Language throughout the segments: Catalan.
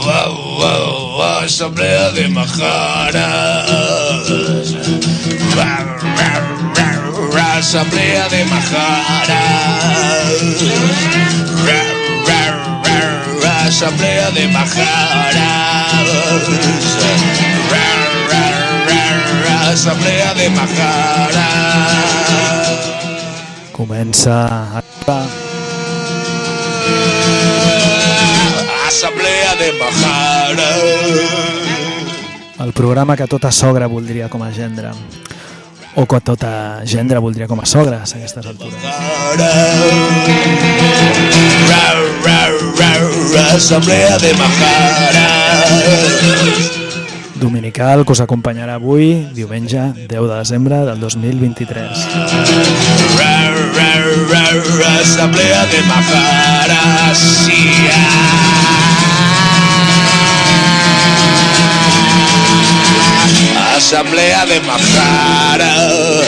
Asamblea de Majaras. Asamblea de Majaras. Asamblea de Majaras. Assemblea de Majaras. Comença Assemblea de Majaras. el programa que tota sogra voldria com a gendre, o que tota gendre voldria com a sogres a aquestes altures. Assemblea de Majaras. Dominical que us acompanyarà avui, diumenge 10 de desembre del 2023. Assemblea de Majaras. Assemblea de Majaras.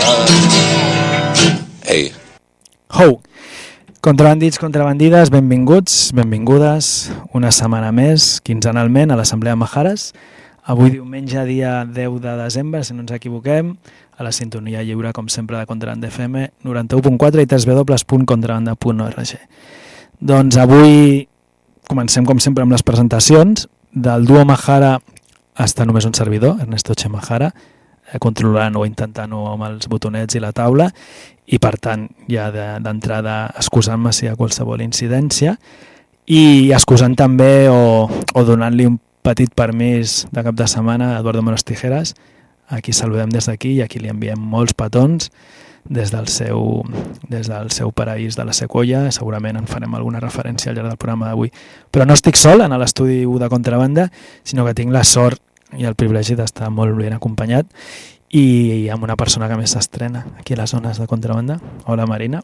Ei. Ho! Contrabandits, contrabandides, benvinguts, benvingudes una setmana més, quinzenalment, a l'Assemblea de Majaras. Avui diumenge, dia 10 de desembre, si no ens equivoquem, a la sintonia lliure, com sempre, de Contrabanda FM 91.4 i www.contrabanda.org. Doncs avui comencem, com sempre, amb les presentacions. Del duo Majara està només un servidor, Ernesto Che Majara, controlant o intentant-ho amb els botonets i la taula, i per tant, ja d'entrada, excusant-me si hi ha qualsevol incidència, i excusant també o donant-li un petit permís de cap de setmana a Eduardo Menos Tijeras, a qui saludem des d'aquí i a qui li enviem molts petons des del seu paraís de la Sequoia. Segurament en farem alguna referència al llarg del programa d'avui. Però no estic sol en l'estudi 1 de Contrabanda, sinó que tinc la sort i el privilegi d'estar molt ben acompanyat i amb una persona que més s'estrena aquí a les zones de Contrabanda. Hola, Marina.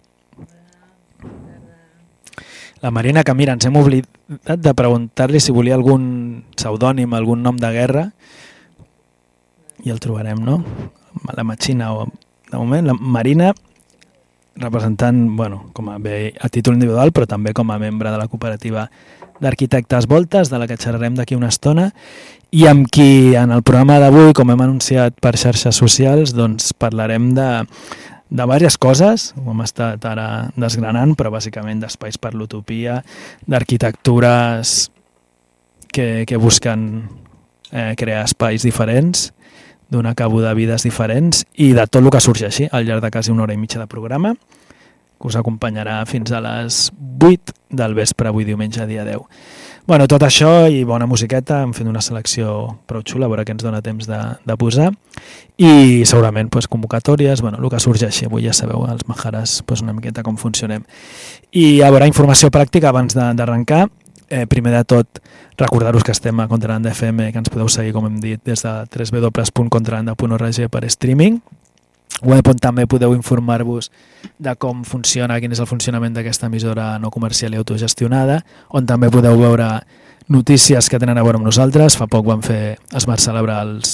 La Marina, que mira, ens hem oblidat de preguntar-li si volia algun pseudònim, algun nom de guerra, i el trobarem, no? La Machina, o de moment, la Marina, representant, bueno, com a títol individual, però també com a membre de la cooperativa d'arquitectes Voltes, de la que xerrarem d'aquí una estona, i amb qui en el programa d'avui, com hem anunciat per xarxes socials, doncs parlarem de diverses coses, ho hem estat ara desgranant, però bàsicament d'espais per l'utopia, d'arquitectures que busquen crear espais diferents, donar cabo de vides diferents i de tot el que sorgeixi al llarg de quasi una hora i mitja de programa, que us acompanyarà fins a les 8 del vespre, avui diumenge, dia 10. Bueno, tot això i bona musiqueta, hem fet una selecció prou xula, a veure què ens dona temps de posar, i segurament convocatòries, el que sorgeixi. Avui ja sabeu, els Majaras, una miqueta com funcionem. I a veure, informació pràctica abans d'arrencar. Primer de tot, recordar-vos que estem a Contrabanda FM, que ens podeu seguir, com hem dit, des de www.contrabanda.org per streaming, web on també podeu informar-vos de com funciona, quin és el funcionament d'aquesta emissora no comercial i autogestionada, on també podeu veure notícies que tenen a veure amb nosaltres. Fa poc es van celebrar els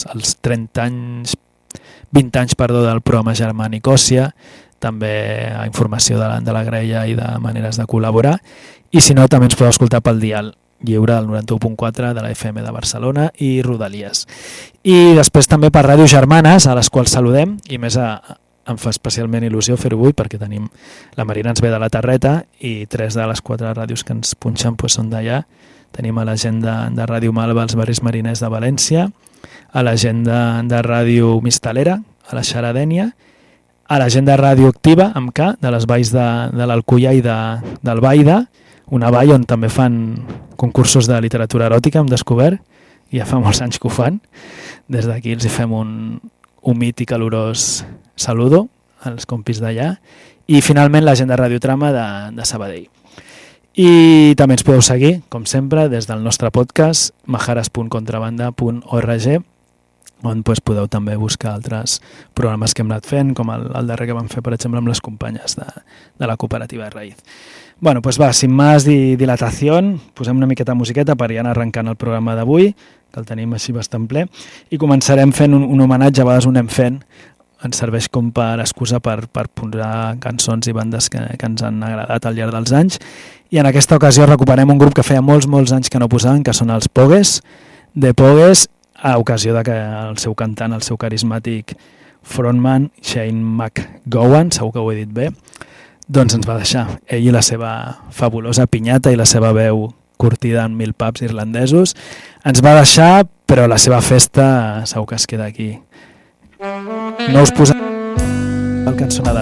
20 anys del programa Germànic Òssia, també a informació de la grella i de maneres de col·laborar, i si no també ens podeu escoltar pel dial lliure del 91.4 de la FM de Barcelona i Rodalies. I després també per Ràdio Germanes, a les quals saludem, i més em fa especialment il·lusió fer-ho avui perquè tenim la Marina ens ve de la Terreta i 3 de les 4 ràdios que ens punxen són d'allà. Tenim a la gent de Ràdio Malva als barris mariners de València, a la gent de Ràdio Mistalera, a la Xaradènia, a la gent de Ràdio Activa, amb K, de les valls de l'Alcullà i del Baida, una vall on també fan concursos de literatura eròtica, hem descobert, i ja fa molts anys que ho fan. Des d'aquí els hi fem un humit i calorós saludo als compis d'allà. I finalment la gent de Radiotrama de Sabadell. I també ens podeu seguir, com sempre, des del nostre podcast majaras.contrabanda.org, on podeu també buscar altres programes que hem anat fent, com el darrer que vam fer, per exemple, amb les companyes de la cooperativa de Raïz. Bueno, pues va, sin más dilatación, posem una miqueta de musiqueta per ja anar arrencant el programa d'avui, que el tenim així bastant ple, i començarem fent un homenatge, a vegades ho anem fent, ens serveix com per excusa per posar cançons i bandes que ens han agradat al llarg dels anys. I en aquesta ocasió recuperem un grup que feia molts anys que no posaven, que són els Pogues, de Pogues, a ocasió de que el seu cantant, el seu carismàtic frontman, Shane McGowan, segur que ho he dit bé, doncs ens va deixar. Ell i la seva fabulosa pinyata i la seva veu curtida en 1000 pubs irlandesos ens va deixar, però la seva festa segur que es queda aquí. No us posem el cançonada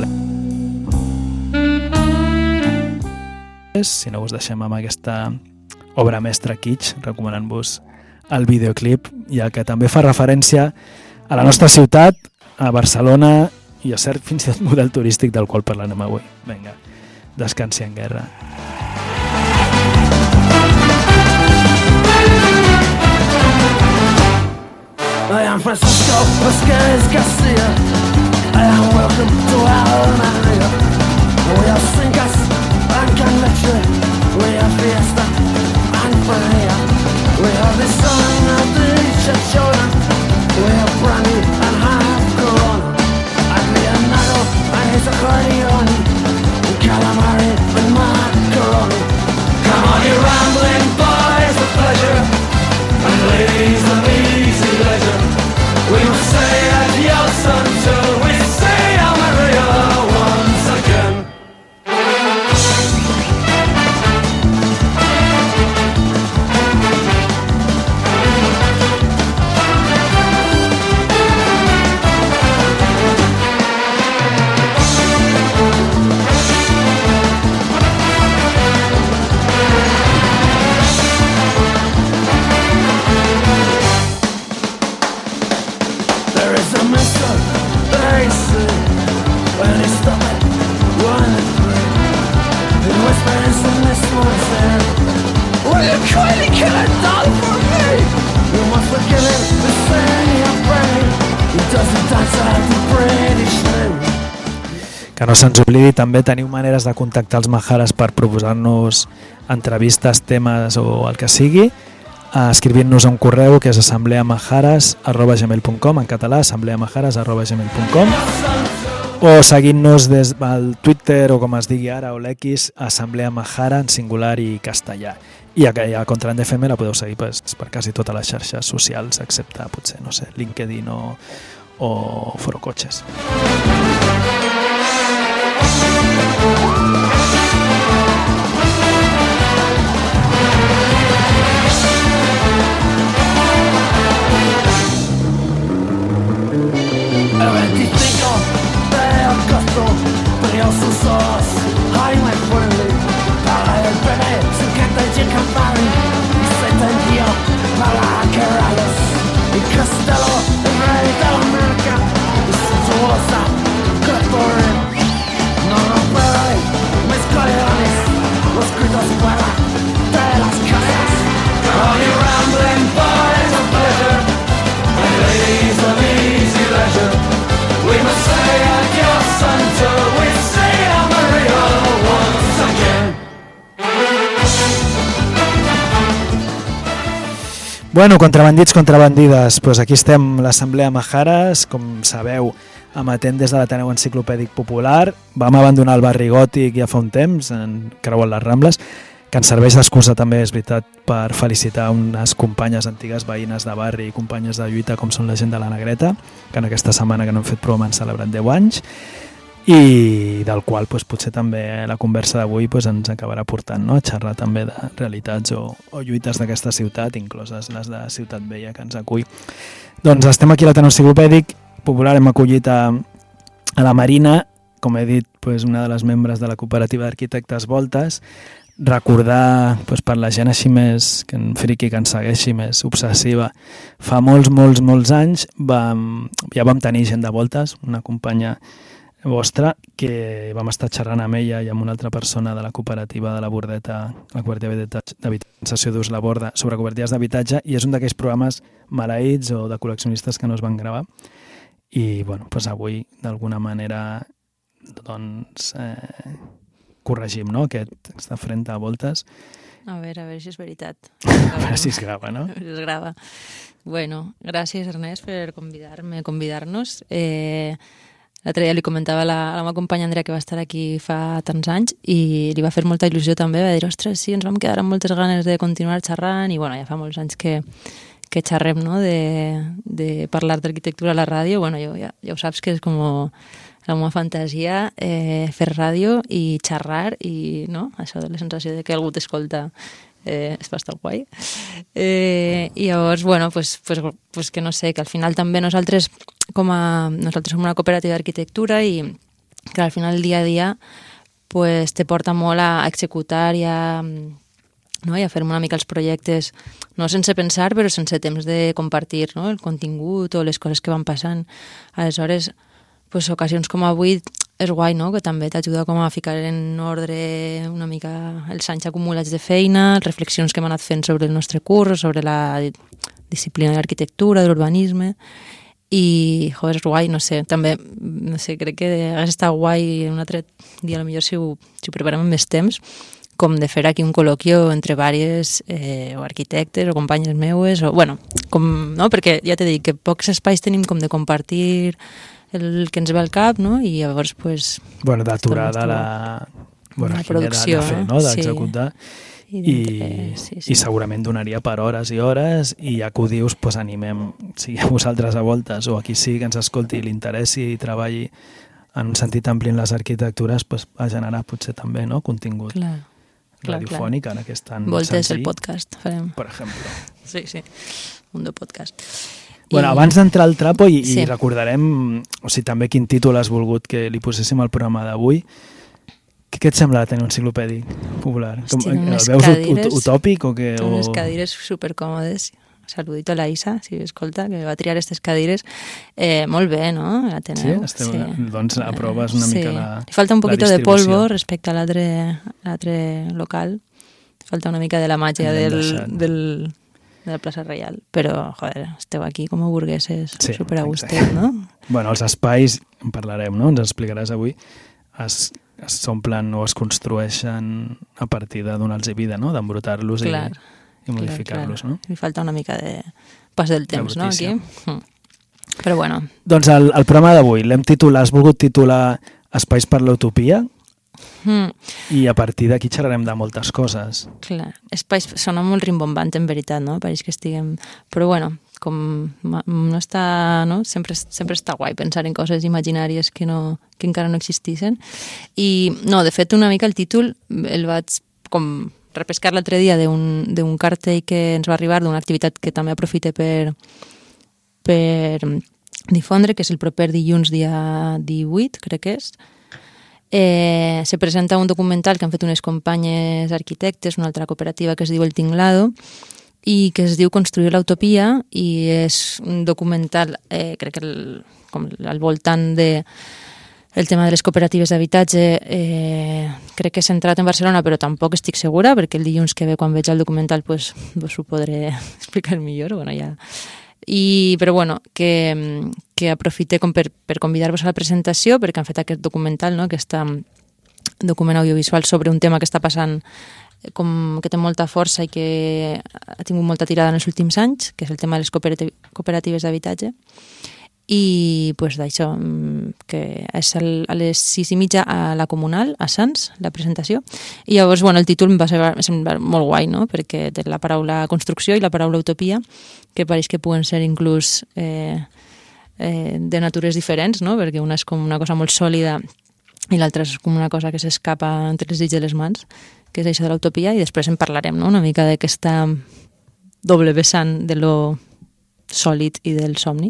si no us deixem amb aquesta obra mestra kitsch, recomanant-vos el videoclip, ja que també fa referència a la nostra ciutat, a Barcelona i a cert fins i tot model turístic del qual parlarem avui. Vinga, descansi en guerra. I am Francisco Vasquez Garcia. I am welcome to Alameda. We are singers and conviction. We are fiesta and fire. We are the son of the children. We are brandy and half corona. And Leonardo and his accordion. And calamari and macaroni. Come on, you rambling boys of pleasure. And ladies of easy leisure. We must say adios until we say Amaria once again. Que no se'ns oblidi, també teniu maneres de contactar els Majares per proposar-nos entrevistes, temes o el que sigui, escrivint-nos a un correu que és assembleamajares@gmail.com, en català, assembleamajares@gmail.com, o seguint-nos des del Twitter o com es digui ara, o l'X, Assemblea Majara en singular i castellà. I a Contraband FM la podeu seguir per quasi totes les xarxes socials, excepte potser, no sé, LinkedIn o Foro Cotxes. Castello, el rey de América, y su voz Bueno, contrabandits, contrabandides, doncs aquí estem l'Assemblea Majares, com sabeu, amatent des de l'Ateneu Enciclopèdic Popular. Vam abandonar el barri gòtic ja fa un temps, en creuant les Rambles, que ens serveix d'excusa també, és veritat, per felicitar unes companyes antigues veïnes de barri i companyes de lluita com són la gent de la Negreta, que en aquesta setmana que no hem fet programa han celebrat 10 anys, i del qual potser també la conversa d'avui ens acabarà portant, no? A xerrar també de realitats o lluites d'aquesta ciutat, incloses les de Ciutat Vella que ens acull. Doncs estem aquí a l'Ateneu Enciclopèdic Popular, hem acollit a la Marina, com he dit, una de les membres de la cooperativa d'arquitectes Voltes. Recordar per la gent així més, que en friqui, que ens segueixi, més obsessiva, fa molts anys ja vam tenir gent de Voltes, una companya vostra, que vam estar xerrant amb ella i amb una altra persona de la cooperativa de la Bordeta, la cooperativa d'habitació d'ús la Borda, sobre cooperatives d'habitatge, i és un d'aquells programes maleïts o de col·leccionistes que no es van gravar. I avui, d'alguna manera, corregim, no? Aquesta frente a voltes. A veure si és veritat. A veure si es grava, no? Si es grava. Bueno, gràcies, Ernest, per convidar-nos. L'altre dia li comentava a la meva companya Andrea, que va estar aquí fa tants anys, i li va fer molta il·lusió també, va dir, ostres, sí, ens vam quedar amb moltes ganes de continuar xerrant, i bueno, ja fa molts anys que xerrem, no?, de parlar d'arquitectura a la ràdio. Bueno, ja ho saps que és com la meva fantasia, fer ràdio i xerrar, i no, això de la sensació de que algú t'escolta és bastant guai. I llavors, bueno, pues que no sé, que al final també nosaltres som una cooperativa d'arquitectura i que al final el dia a dia pues, te porta molt a executar i a fer una mica els projectes, no sense pensar, però sense temps de compartir, no?, el contingut o les coses que van passant. Aleshores, pues, ocasions com avui és guai, no?, que també t'ajuda com a ficar en ordre una mica els anys acumulats de feina, reflexions que hem anat fent sobre el nostre curs, sobre la disciplina de l'arquitectura, de l'urbanisme, i, joder, és guai, no sé, també, no sé, crec que hagués estat guai un altre dia, potser si ho preparem amb més temps, com de fer aquí un col·loquio entre diversos o arquitectes o companyes meues, o, bueno, com, no?, perquè ja t'he dit que pocs espais tenim com de compartir el que ens ve al cap, no?, i llavors, pues... Bueno, d'aturada la producció, de fer, no?, d'executar. I segurament donaria per hores i hores, i ja que ho dius, pues animem, sigui vosaltres a voltes o aquí sí que ens escolti i li interessi i treballi en un sentit ampli en les arquitectures, pues, a generar potser també, no?, contingut radiofònic, ara que és tan Voltes senzill. El podcast, farem. Per exemple. Sí, un de podcast. Bueno, abans d'entrar al trapo i recordarem, o sigui, també quin títol has volgut que li poséssim al programa d'avui. Què et sembla tenir un enciclopèdic popular? Hòstia, el veus utòpic o què? Unes cadires supercòmodes. Saludito a la Isa, si escolta, que va triar aquestes cadires. Molt bé, no? Sí? Doncs aproves una mica la Li falta un poquito de distribució. polvo respecte a l'altre local. Falta una mica de la màgia de la plaça Reial. Però, joder, esteu aquí com a burgueses, superagustet, no? Bueno, els espais, en parlarem, no? Ens explicaràs avui, s'omplen o es construeixen a partir de donar-los vida, no? D'embrutar-los i modificar-los, no? Li falta una mica de pas del temps, no, aquí? Però bueno. Doncs el programa d'avui has volgut titular Espais per l'Utopia, i a partir d'aquí xerrarem de moltes coses. Clar, espais sona molt rimbombant, en veritat, no? Pareix que estiguem... Però bueno, com no està... No? Sempre està guai pensar en coses imaginàries que encara no existissin. I, no, de fet, una mica el títol el vaig com repescar l'altre dia d'un cartell que ens va arribar, d'una activitat que també aprofite per difondre, que és el proper dilluns, dia 18, crec que és. Se presenta un documental que han fet unes companyes arquitectes, una altra cooperativa que es diu El Tinglado, i que es diu Construir l'Utopia, i és un documental, crec que al voltant el tema de les cooperatives d'habitatge, crec que és centrat en Barcelona, però tampoc estic segura, perquè el dilluns que ve, quan veig el documental, pues ho podré explicar millor. Bueno, ja... Però bueno, que aprofite com per convidar-vos a la presentació, perquè han fet aquest documental, no?, aquest document audiovisual sobre un tema que està passant, com que té molta força i que ha tingut molta tirada en els últims anys, que és el tema de les cooperatives d'habitatge. I pues, d'això, que és a les 6:30 a la Comunal, a Sants, la presentació. I llavors, bueno, el títol em sembla molt guai, no?, perquè té la paraula construcció i la paraula utopia, que pareix que puguen ser inclús de natures diferents, no?, perquè una és com una cosa molt sòlida i l'altra és com una cosa que s'escapa entre els dits de les mans, que és això de l'utopia, i després en parlarem, no?, una mica d'aquesta doble vessant de lo sòlid i del somni.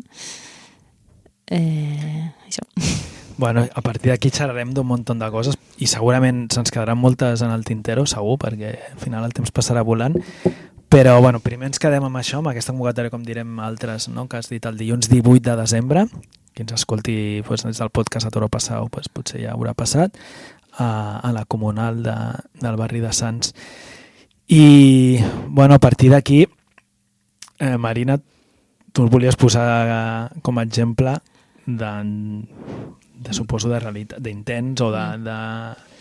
Això. Bueno, a partir d'aquí xerrarem d'un munt de coses i segurament se'ns quedaran moltes en el tintero, segur, perquè al final el temps passarà volant, però bueno, primer ens quedem amb això, amb aquesta convocatòria, com direm altres, no?, que has dit el dilluns 18 de desembre, qui ens escolti des del podcast a Toro Passau, potser ja haurà passat, a la Comunal del barri de Sants. I bueno, a partir d'aquí, Marina, tu el volies posar com a exemple de suposo, de realitat, d'intents o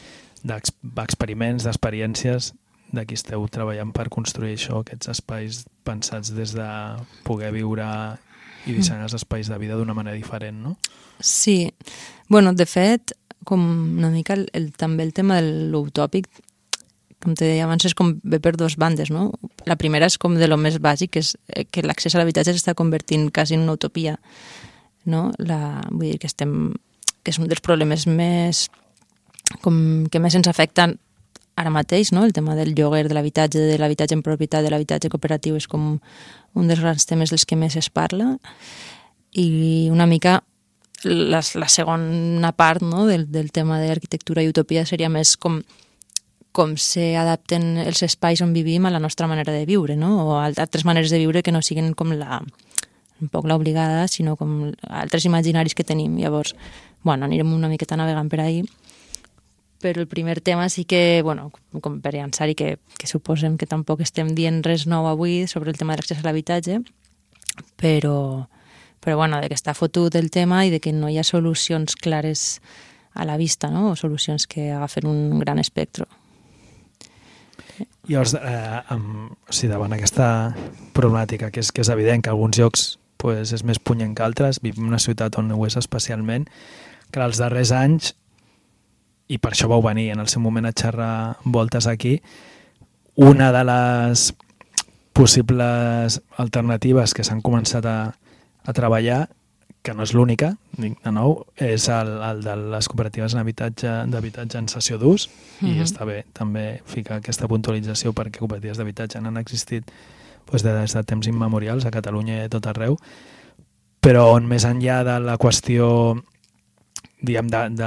d'experiments, d'experiències de qui esteu treballant per construir això, aquests espais pensats des de poder viure i dissenyar els espais de vida d'una manera diferent, no? Sí. Bueno, de fet, com una mica també el tema de l'utòpic, com te deia abans, és com ve per dues bandes, no? La primera és com de lo més bàsic, és que l'accés a l'habitatge s'està convertint quasi en una utopia, no? Vull dir que és un dels problemes més que més ens afecten ara mateix, no? El tema del lloguer, de l'habitatge en propietat, de l'habitatge cooperatiu és com un dels grans temes dels que més es parla, i una mica la segona part, no? del tema d'arquitectura i utopia seria més com s'adapten els espais on vivim a la nostra manera de viure, no? O altres maneres de viure que no siguin com un poc l'obligada, sinó com altres imaginaris que tenim. Llavors, bueno, anirem una miqueta navegant per ahí. Però el primer tema sí que, bueno, com per llançar, i que suposem que tampoc estem dient res nou avui sobre el tema de l'accés a l'habitatge, però bueno, de que està fotut el tema i de que no hi ha solucions clares a la vista, no? O solucions que agafen un gran espectre. Llavors, davant aquesta problemàtica, que és evident que alguns llocs pues, és més punyent que altres, vivim en una ciutat on ho és especialment, que els darrers anys, i per això vau venir en el seu moment a xerrar voltes aquí, una de les possibles alternatives que s'han començat a treballar, que no és l'única, dic de nou, és el de les cooperatives d'habitatge en cessió d'ús, i està bé també ficar aquesta puntualització perquè cooperatives d'habitatge n'han existit des de temps immemorials a Catalunya i a tot arreu, però on més enllà de la qüestió diguem, de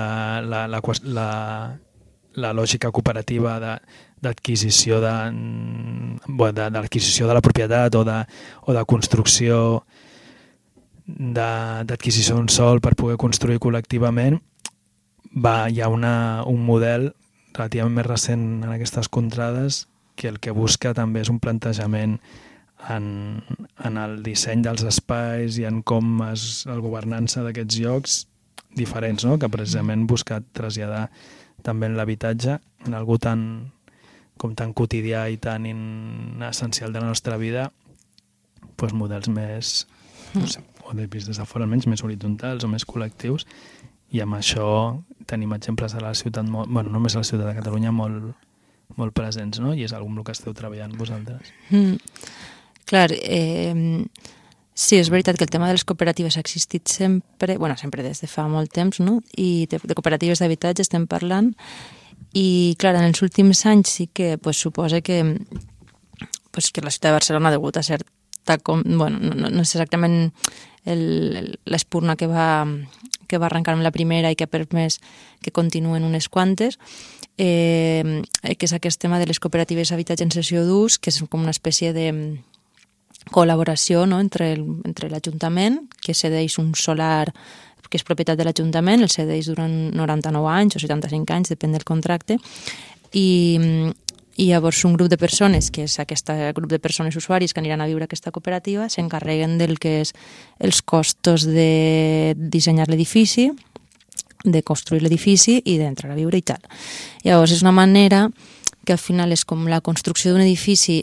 la lògica cooperativa d'adquisició de l'adquisició de la propietat o de construcció d'adquisició d'un sòl per poder construir col·lectivament, hi ha un model relativament més recent en aquestes contrades que el que busca també és un plantejament en el disseny dels espais i en com la governança d'aquests llocs diferents, no? Que precisament busca traslladar també en l'habitatge en algú tan quotidià i tan essencial de la nostra vida, models més, no sé, o vist des de fora almenys, més horitzontals o més col·lectius, i amb això tenim exemples a la ciutat, bueno, només a la ciutat de Catalunya, molt presents, no? I és alguna que esteu treballant vosaltres. Clar, sí, és veritat que el tema de les cooperatives ha existit sempre, sempre des de fa molt temps, no? I de cooperatives d'habitatge estem parlant, i clar, en els últims anys sí que suposa que la ciutat de Barcelona ha degut a certa, no és exactament l'espurna que va arrencar amb la primera i que ha permès que continuen unes quantes, que és aquest tema de les cooperatives d'habitatge en cessió d'ús, que és com una espècie de col·laboració, no? entre l'Ajuntament, que cedeix un solar que és propietat de l'Ajuntament, el cedeix durant 99 anys o 75 anys, depèn del contracte, i llavors un grup de persones, que és aquest grup de persones usuaris que aniran a viure a aquesta cooperativa, s'encarreguen del que és els costos de dissenyar l'edifici, de construir l'edifici i d'entrar a viure i tal. Llavors és una manera que al final és com la construcció d'un edifici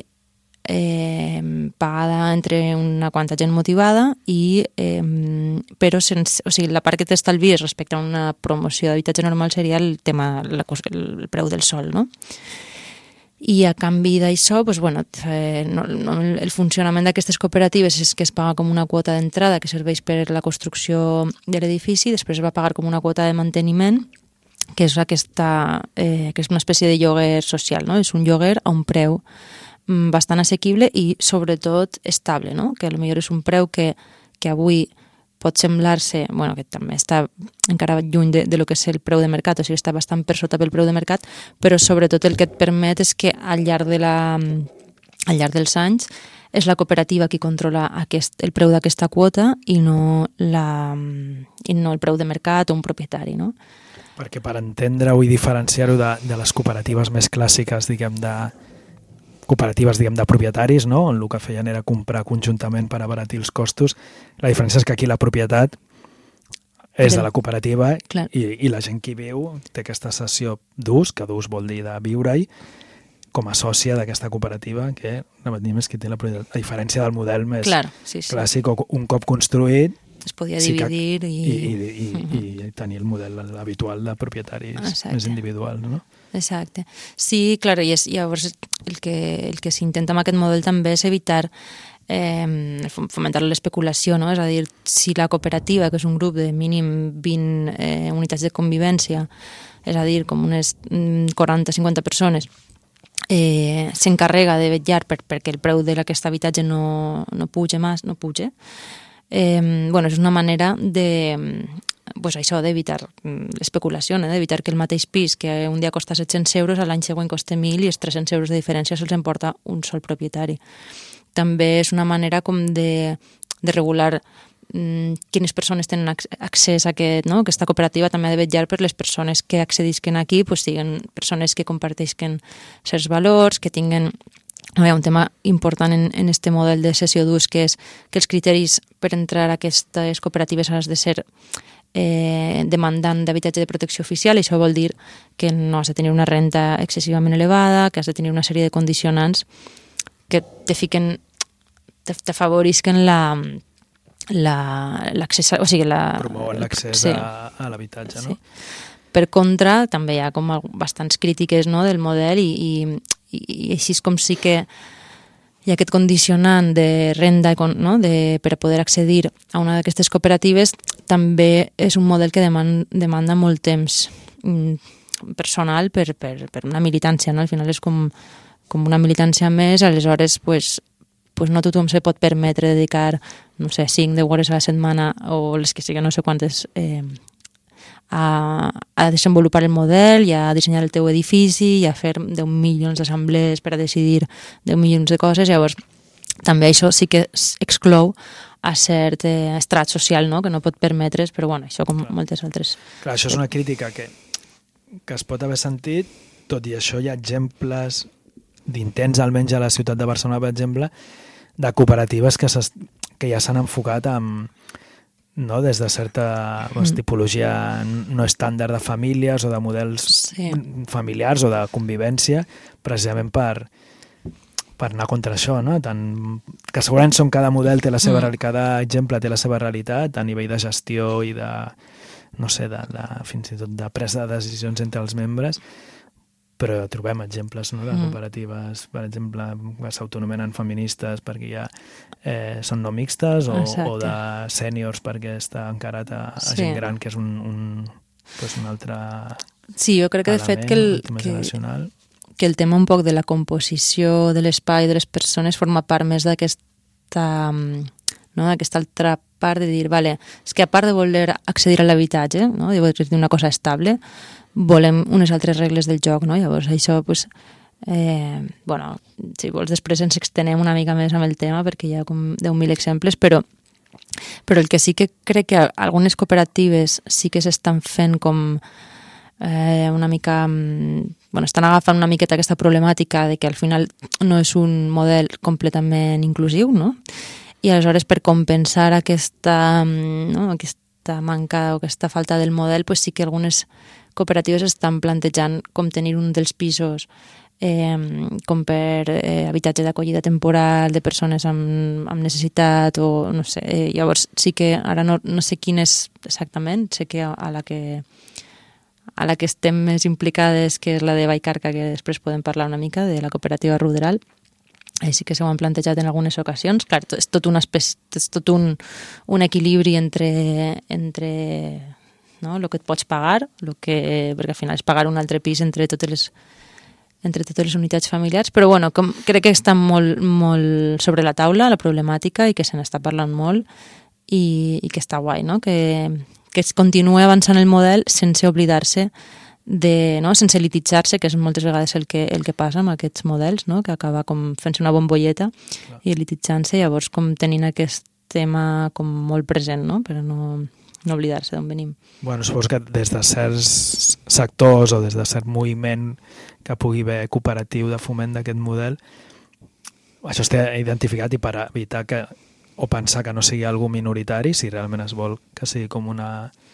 pagada entre una quanta gent motivada, però la part que t'estalvies respecte a una promoció d'habitatge normal seria el tema, el preu del sòl, no? I a canvi d'això, el funcionament d'aquestes cooperatives és que es paga com una quota d'entrada que serveix per la construcció de l'edifici, després es va pagar com una quota de manteniment, que és que és una espècie de lloguer social, no? És un lloguer a un preu bastant assequible i sobretot estable, no? Que potser és un preu que avui pot semblar-se, que també està encara lluny de lo que és el preu de mercat, o sigui, està bastant per sota pel preu de mercat, però sobretot el que et permet és que al llarg dels anys és la cooperativa qui controla el preu d'aquesta quota i no el preu de mercat o un propietari, no? Perquè per entendre-ho i diferenciar-ho de les cooperatives més clàssiques, cooperatives, de propietaris, no? On el que feien era comprar conjuntament per abaratir els costos. La diferència és que aquí la propietat és de la cooperativa Clar. i la gent que hi viu té aquesta cessió d'ús, que d'ús vol dir de viure-hi, com a sòcia d'aquesta cooperativa, que repetim, és que té la prioritat, a diferència del model més clàssic, o un cop construït es podia dividir i tenir el model habitual de propietaris més individuals, no? Exacte. Sí, clar, i llavors el que s'intenta amb aquest model també és evitar fomentar l'especulació, no? És a dir, si la cooperativa, que és un grup de mínim 20 unitats de convivència, és a dir, com unes 40-50 persones, s'encarrega de vetllar perquè el preu d'aquest habitatge no puge més, no puge, és una manera de això, d'evitar l'especulació, d'evitar que el mateix pis que un dia costa 700 euros, a l'any següent costa 1.000 i els 300 euros de diferència se'ls emporta un sol propietari. També és una manera com de regular quines persones tenen accés a aquesta cooperativa. També ha de vetllar per les persones que accedisquen aquí, siguin persones que comparteixen certs valors, que tinguen... Hi ha un tema important en este model de cessió d'ús, que és que els criteris per entrar a aquestes cooperatives has de ser demandant d'habitatge de protecció oficial. Això vol dir que no has de tenir una renta excessivament elevada, que has de tenir una sèrie de condicionants que t'afavorisquen l'accés, o sigui, promouen l'accés a l'habitatge, no? Sí. Per contra, també hi ha com bastants crítiques, no, del model i així és com sí que hi ha aquest condicionant de renda, no, per a poder accedir a una d'aquestes cooperatives. També és un model que demanda molt temps personal per una militància, no? Al final és com una militància més, aleshores no tothom se pot permetre dedicar, no sé, 5-10 hores a la setmana o les que siguin no sé quantes a desenvolupar el model i a dissenyar el teu edifici i a fer 10 milions d'assemblees per a decidir 10 milions de coses. Llavors també això sí que exclou a cert estrat social, no?, que no pot permetre's, però bueno, això com moltes altres. Clar, això és una crítica que es pot haver sentit, tot i això hi ha exemples d'intents, almenys a la ciutat de Barcelona, per exemple, de cooperatives que ja s'han enfocat des de certa tipologia no estàndard de famílies o de models familiars o de convivència, precisament per anar contra això, no? Que segurament cada model té la seva cada exemple té la seva realitat a nivell de gestió i de, no sé, fins i tot de presa de decisions entre els membres, però trobem exemples, no, de cooperatives, per exemple, que s'autonomenen feministes perquè ja són no mixtes o de sèniors perquè està encarat a gent gran, que és un altre sí, jo crec que de fet que el tema un poc de la composició de l'espai de les persones forma part més d'aquesta altra part de dir, vale, és que a part de voler accedir a l'habitatge, no, de voler dir una cosa estable, volem unes altres regles del joc, no? Llavors això, si vols després ens extenem una mica més amb el tema perquè hi ha com 10.000 exemples, però el que sí que crec que algunes cooperatives sí que s'estan fent com una mica... estan agafant una miqueta aquesta problemàtica de que al final no és un model completament inclusiu, no? I aleshores per compensar aquesta manca o aquesta falta del model, sí que algunes cooperatives estan plantejant com tenir un dels pisos com per habitatge d'acollida temporal de persones amb necessitat o no sé, llavors sí que ara no sé quin és exactament, sé que a la que estem més implicades, que és la de Vallcarca, que després podem parlar una mica, de la cooperativa Ruderal, sí que s'ho han plantejat en algunes ocasions. Clar, és tot un equilibri entre no, el que et pots pagar, perquè al final és pagar un altre pis entre totes les unitats familiars, però bueno, crec que està molt, molt sobre la taula la problemàtica i que se n'està parlant molt i que està guai, no? Que es continuï avançant el model sense oblidar-se sense elititzar-se, que és moltes vegades el que passa amb aquests models, no? Que acaba com fent-se una bombolleta i elititzant-se, llavors com tenint aquest tema com molt present, no? Per no oblidar-se d'on venim. Bueno, suposo que des de certs sectors o des de cert moviment que pugui haver cooperatiu de foment d'aquest model, això està identificat i per evitar o pensar que no sigui algú minoritari, si realment es vol que sigui com una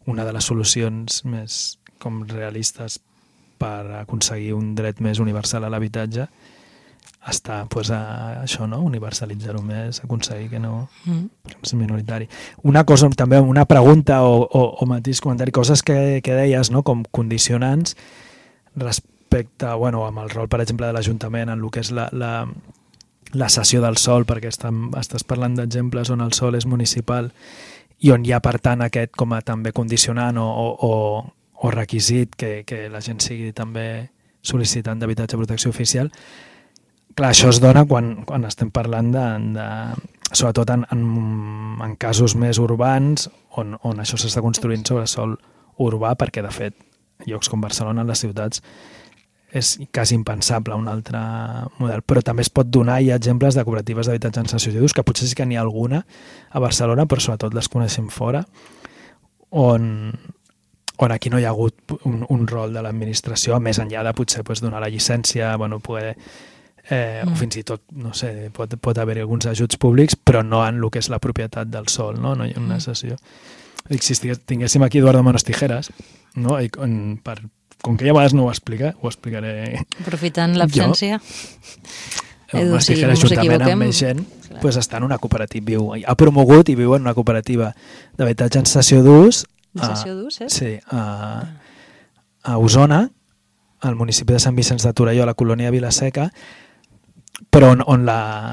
una de les solucions més com realistes per aconseguir un dret més universal a l'habitatge està pues, a això, no? Universalitzar-ho més, aconseguir que no és minoritari. Una cosa, també una pregunta o mateix comentari, coses que deies, no? Com condicionants respecte, bueno, amb el rol, per exemple, de l'Ajuntament en el que és la cessió del sòl, perquè estàs parlant d'exemples on el sòl és municipal i on hi ha, per tant, aquest com a també condicionant o requisit que la gent sigui també sol·licitant d'habitatge de protecció oficial. Clar, això es dona quan estem parlant sobretot en casos més urbans on això s'està construint sobre sòl urbà, perquè de fet llocs com Barcelona, en les ciutats, és quasi impensable un altre model. Però també es pot donar, hi ha exemples de cooperatives d'habitatge en cessió d'ús, que potser sí que n'hi ha alguna a Barcelona, però sobretot les coneixem fora, on aquí no hi ha hagut un rol de l'administració, més enllà de potser donar la llicència, poder... o fins i tot, no sé, pot haver-hi alguns ajuts públics, però no en el que és la propietat del sòl, no hi ha una cessió. Si tinguéssim aquí Eduardo Manos Tijeras, no? Com que ja a vegades no ho explica, ho explicaré aprofitant l'absència. Edu, si no ens equivoquem, amb més gent, està en una cooperativa, ha promogut i viu en una cooperativa d'habitatge en cessió d'ús, sí, a Osona, al municipi de Sant Vicenç de Torelló, a la colònia de Vilaseca, però on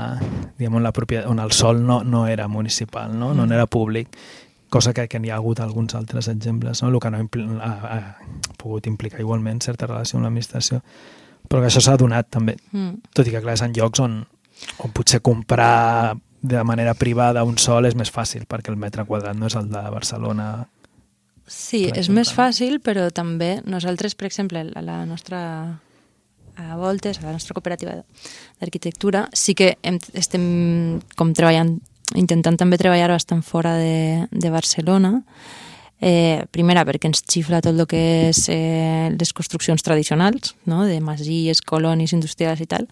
el sòl no era municipal, no era públic, cosa que n'hi ha hagut alguns altres exemples, no? El que no ha pogut implicar igualment certa relació amb l'administració, però que això s'ha donat també, tot i que clar, és en llocs on potser comprar de manera privada un sòl és més fàcil, perquè el metre quadrat no és el de Barcelona. Sí, és més fàcil, però també nosaltres, per exemple, a la nostra a Voltes, a la nostra cooperativa d'arquitectura, sí que estem com treballant, intentant també treballar bastant fora de Barcelona. Primera, perquè ens xifra tot el que és les construccions tradicionals, no? De masies, colònies industrials i tal.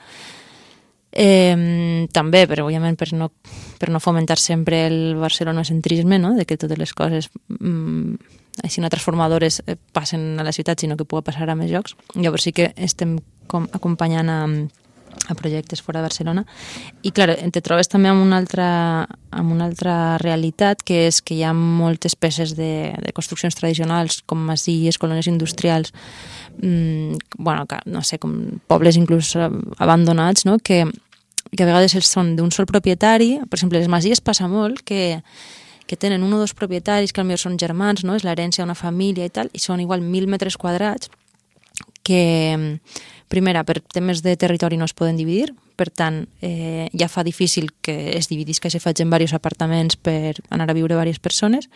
També, però òbviament per no fomentar sempre el barcelonocentrisme, no? De que totes les coses així no transformadores passen a la ciutat, sinó que pugui passar a més llocs. Llavors sí que estem acompanyant a projectes fora de Barcelona i clar, te trobes també amb una altra realitat, que és que hi ha moltes peces de construccions tradicionals com masies, colònies industrials, no sé, com pobles inclús abandonats, no? Que a vegades són d'un sol propietari. Per exemple, les masies passa molt que tenen un o dos propietaris que potser són germans, no? És l'herència d'una família i tal, i són igual 1.000 metres quadrats que, primera, per temes de territori no es poden dividir, per tant, ja fa difícil que es dividís, que se facin diversos apartaments per anar a viure diverses persones,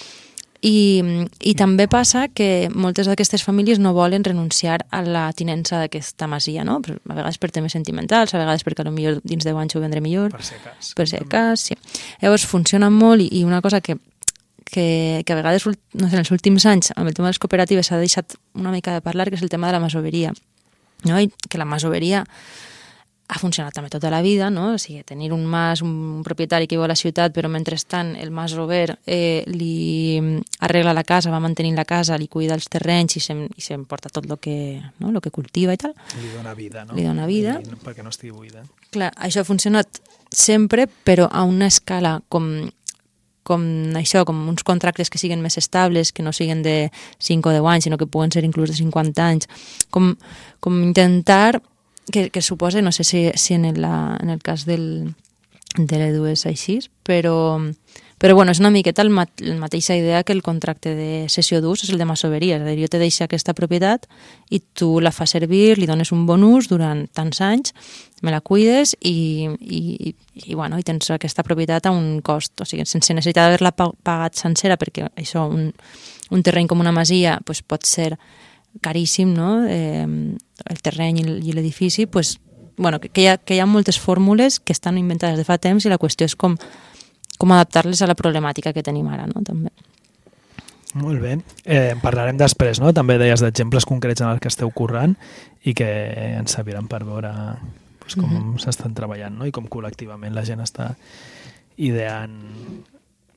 i també passa que moltes d'aquestes famílies no volen renunciar a la tinença d'aquesta masia, no? A vegades per temes sentimentals, a vegades perquè potser dins 10 anys ho vendré millor. Per si cas, sí. Llavors funciona molt i una cosa que a vegades, no sé, en els últims anys, amb el tema de les cooperatives s'ha deixat una mica de parlar, que és el tema de la masoveria, no? I que la masoveria ha funcionat també tota la vida, no? O sigui, tenir un mas, un propietari que viu a la ciutat, però mentrestant el masover li arregla la casa, va mantenint la casa, li cuida els terrenys i s'emporta tot el que cultiva i tal. Li dona vida, no? Li dona vida. Perquè no estigui buida. Clar, això ha funcionat sempre, però a una escala com això, com uns contractes que siguin més estables, que no siguin de 5 o 10 anys, sinó que puguen ser inclús de 50 anys, com intentar que suposa, no sé si en el cas de l'Edu és així, però bueno, és una miqueta la mateixa idea que el contracte de cessió d'ús és el de masoveria, és a dir, jo te deixo aquesta propietat i tu la fas servir, li dones un bon ús durant tants anys, me la cuides i tens aquesta propietat a un cost, o sigui, sense necessitat d'haver-la pagat sencera, perquè això, un terreny com una masia pot ser caríssim, no? El terreny i l'edifici, que hi ha moltes fórmules que estan inventades de fa temps i la qüestió és com adaptar-les a la problemàtica que tenim ara, no? També. Molt bé. En parlarem després, no? També deies d'exemples concrets en els que esteu currant i que ens serviran per veure com s'estan treballant, no? I com col·lectivament la gent està ideant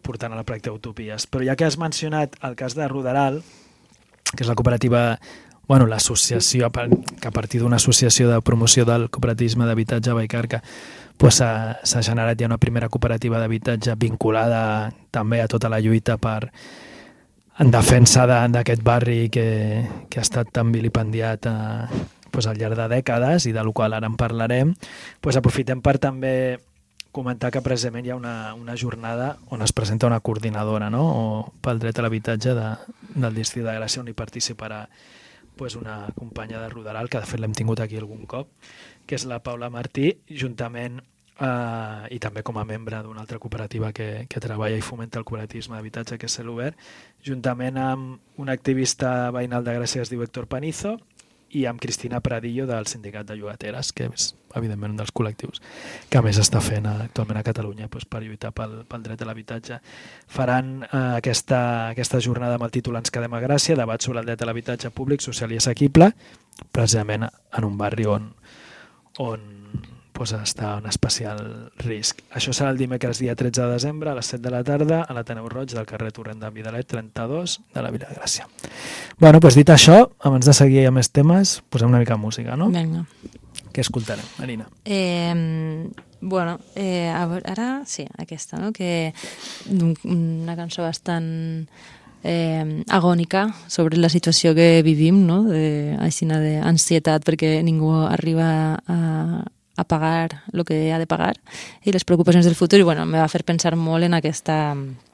portant a la pràctica utopies. Però ja que has mencionat el cas de Ruderal, que és la cooperativa, l'associació, que a partir d'una associació de promoció del cooperativisme d'habitatge a Vallcarca s'ha generat ja una primera cooperativa d'habitatge vinculada també a tota la lluita en defensa d'aquest barri que ha estat tan vilipendiat al llarg de dècades i de lo qual ara en parlarem. Aprofitem per també comentar que precisament hi ha una jornada on es presenta una coordinadora, no? Pel dret a l'habitatge del districte de Gràcia, on hi participarà una companya de Ruderal, que de fet l'hem tingut aquí algun cop, que és la Paula Martí, juntament i també com a membre d'una altra cooperativa que treballa i fomenta el cooperativisme d'habitatge, que és Celobert, juntament amb un activista veïnal de Gràcia que es diu Héctor Panizo i amb Cristina Pradillo del Sindicat de Llogateres, que és evidentment un dels col·lectius que més està fent actualment a Catalunya per lluitar pel dret a l'habitatge. Faran aquesta jornada amb el títol Ens quedem a Gràcia, debat sobre el dret a l'habitatge públic, social i assequible, precisament en un barri on està en especial risc. Això serà el dimecres dia 13 de desembre a les 7 de la tarda a l'Ateneu Roig del carrer Torrent d'en Vidalet 32 de la Vila de Gràcia. Dit això, abans de seguir amb més temes, posem una mica de música, no? Vinga. Què escoltarem, Marina? Ara sí, aquesta, no? Que una cançó bastant agònica sobre la situació que vivim, no? D'ansietat perquè ningú arriba a pagar el que ha de pagar i les preocupacions del futur, i em va fer pensar molt en aquesta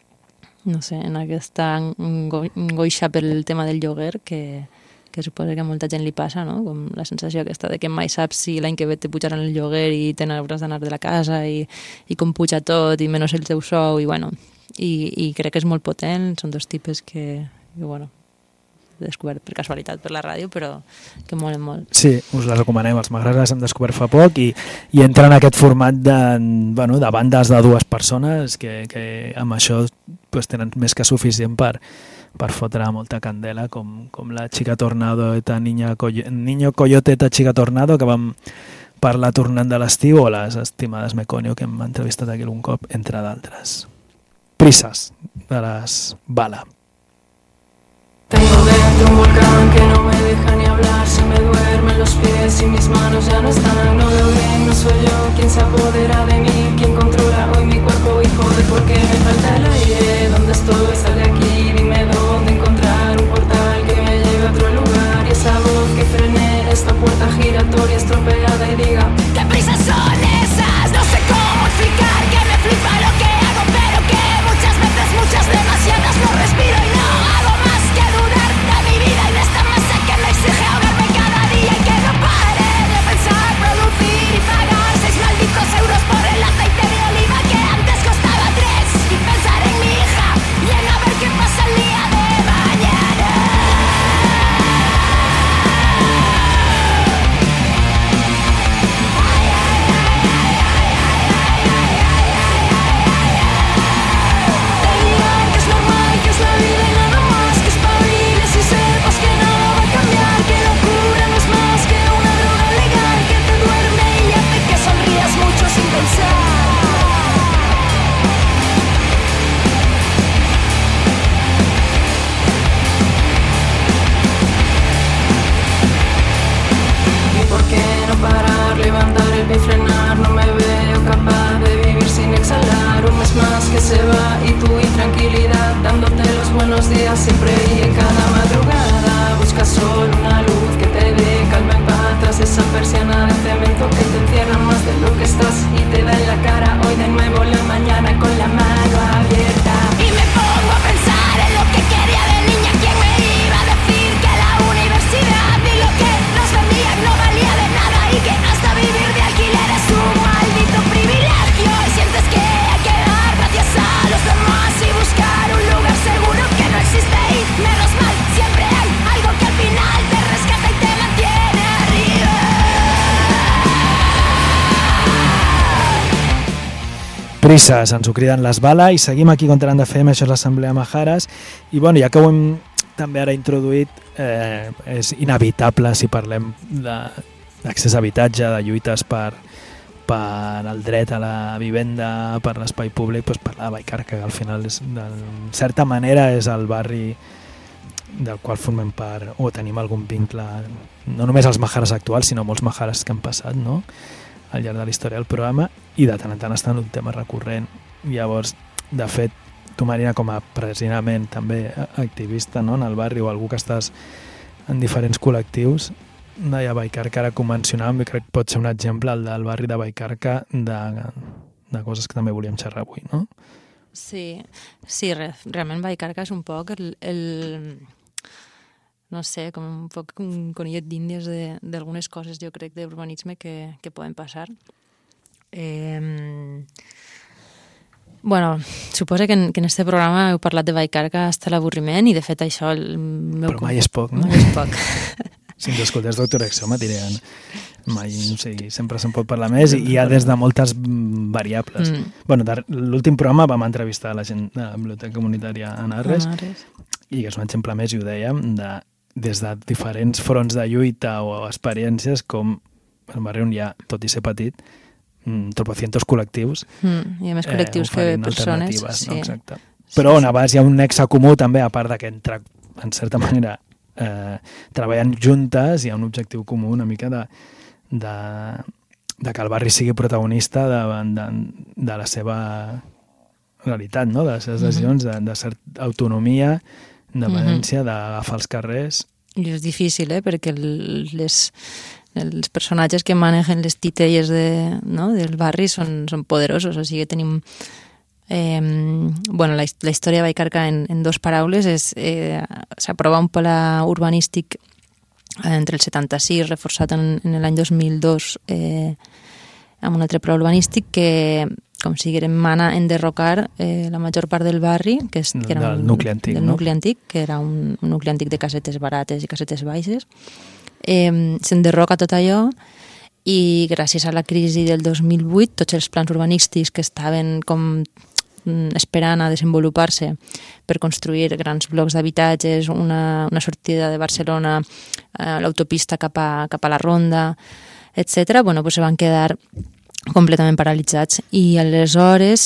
angoixa pel tema del lloguer que suposo que a molta gent li passa, no? Com la sensació aquesta de que mai saps si l'any que ve te pujaran el lloguer i te n'hauràs d'anar de la casa i com puja tot i menys el teu sou i crec que és molt potent. Són dos tipus que he descobert per casualitat per la ràdio, però que molen molt. Sí, us les recomanem. Els Magrars les hem descobert fa poc i entra en aquest format de bandes de dues persones que amb això tenen més que suficient per fotre molta candela, com la Chica Tornado eta Niño Coyote eta Chica Tornado, que vam parlar tornant de l'estiu, o les estimades Meconio, que hem entrevistat aquí algun cop, entre d'altres. Prisas, de les Bala. Tengo dentro un volcán que no me deja ni hablar, se me duermen los pies y mis manos ya no están, no veo bien, no soy yo quien se apodera de mí, quien controla hoy mi cuerpo y jode porque me falta el aire, ¿dónde estoy? Sal de aquí, dime dónde encontrar un portal que me lleve a otro lugar, y esa voz que frene esta puerta giratoria estropeada y diga ¿qué prisas son esas? No sé cómo explicar que me flipa lo que hago, pero que muchas veces, muchas demasiadas, no respiro y no hago más que dudar de mi vida y de esta masa que me exige ahogarme cada día y que no pare de pensar, producir y pagar 6 malditos euros por el aceite de oliva que antes costaba 3 y pensar en mi hija y en a ver qué pasa el día de mañana. Te dirán que es normal, que es la vida y nada más, que espabiles y sepas que nada va a cambiar, que locura no es más que una droga legal que te duerme y hace que sonrías mucho sin pensar. ¿Y por qué no parar, levantar el pie y frenar? No me veo capaz de vivir sin exhalar. Un mes más que se va y tu intranquilidad, dándote los buenos días siempre y en cada madrugada. Buscas solo una luz que te dé calma y paz tras esa persiana de cemento que te encierra más de lo que estás y te da en la cara hoy de nuevo la mañana con la mano abierta. Y me pongo a pensar en lo que quería de niña, quién me iba a decir que la universidad ni lo que nos vendían no valía de nada y que hasta vivir de alquiler es un maldito privilegio y sientes que hay que dar gracias a los demás y buscar un lugar seguro que no existe y menos mal siempre hay algo que al final te rescata y te mantiene arriba. Prisas, ens ho criden les Bala i seguim aquí contra FM, això és l'Assemblea Majares i ja que ho hem també ara introduït, és inevitable si parlem d'accés a habitatge, de lluites per per el dret a la vivenda, per l'espai públic, doncs parlar de Vallcarca, que al final en certa manera és el barri del qual formem part o tenim algun vincle, no només els majares actuals, sinó molts majares que han passat, no?, al llarg de la història del programa, i de tant en tant està en un tema recurrent. Llavors, de fet, tu, Marina, com a precisament també activista, no?, en el barri, o algú que estàs en diferents col·lectius, deia Vallcarca, ara que ho mencionàvem, i crec que pot ser un exemple, el del barri de Vallcarca, de coses que també volíem xerrar avui, no? Sí, realment Vallcarca és un poc no sé, com un poc un conillet d'índies d'algunes coses, jo crec, d'urbanisme que poden passar. Bueno, suposo que en este programa heu parlat de Vallcarca hasta l'avorriment, i de fet això... Però mai és poc, no? Mai és poc. Si ens escoltés Doctor Exoma diran mai, no sé, sempre se'n pot parlar més, i hi ha des de moltes variables. Bueno, l'últim programa vam entrevistar la gent de la Biblioteca Comunitària en Arres, i que és un exemple més, i ho dèiem, des de diferents fronts de lluita o experiències, com el barri on hi ha, tot i ser petit, tropocientos col·lectius. Hi ha més col·lectius que persones. Sí. No? Exacte. Però on a vegades hi ha un nexe comú també, a part que en certa manera treballant juntes, hi ha un objectiu comú una mica de que el barri sigui protagonista de la seva realitat, no?, de les seves decisions, de certa autonomia, independència, d'agafar els carrers. I és difícil, perquè els personatges que manegen les titelles del barri són poderosos, o sigui, tenim... bueno, la història de Vallcarca en dos paraules és s'aprova un pla urbanístic entre el 76, reforçat en l'any 2002 amb un altre pla urbanístic que, com si diguem, mana enderrocar la major part del barri, que era del nucli antic, que era un nucli antic de casetes barates i casetes baixes. S'enderroca tot allò, i gràcies a la crisi del 2008 tots els plans urbanístics que estaven com esperant a desenvolupar-se per construir grans blocs d'habitatges, una sortida de Barcelona, l'autopista cap a la Ronda, etc., bueno, pues se van quedar completament paralitzats. I aleshores,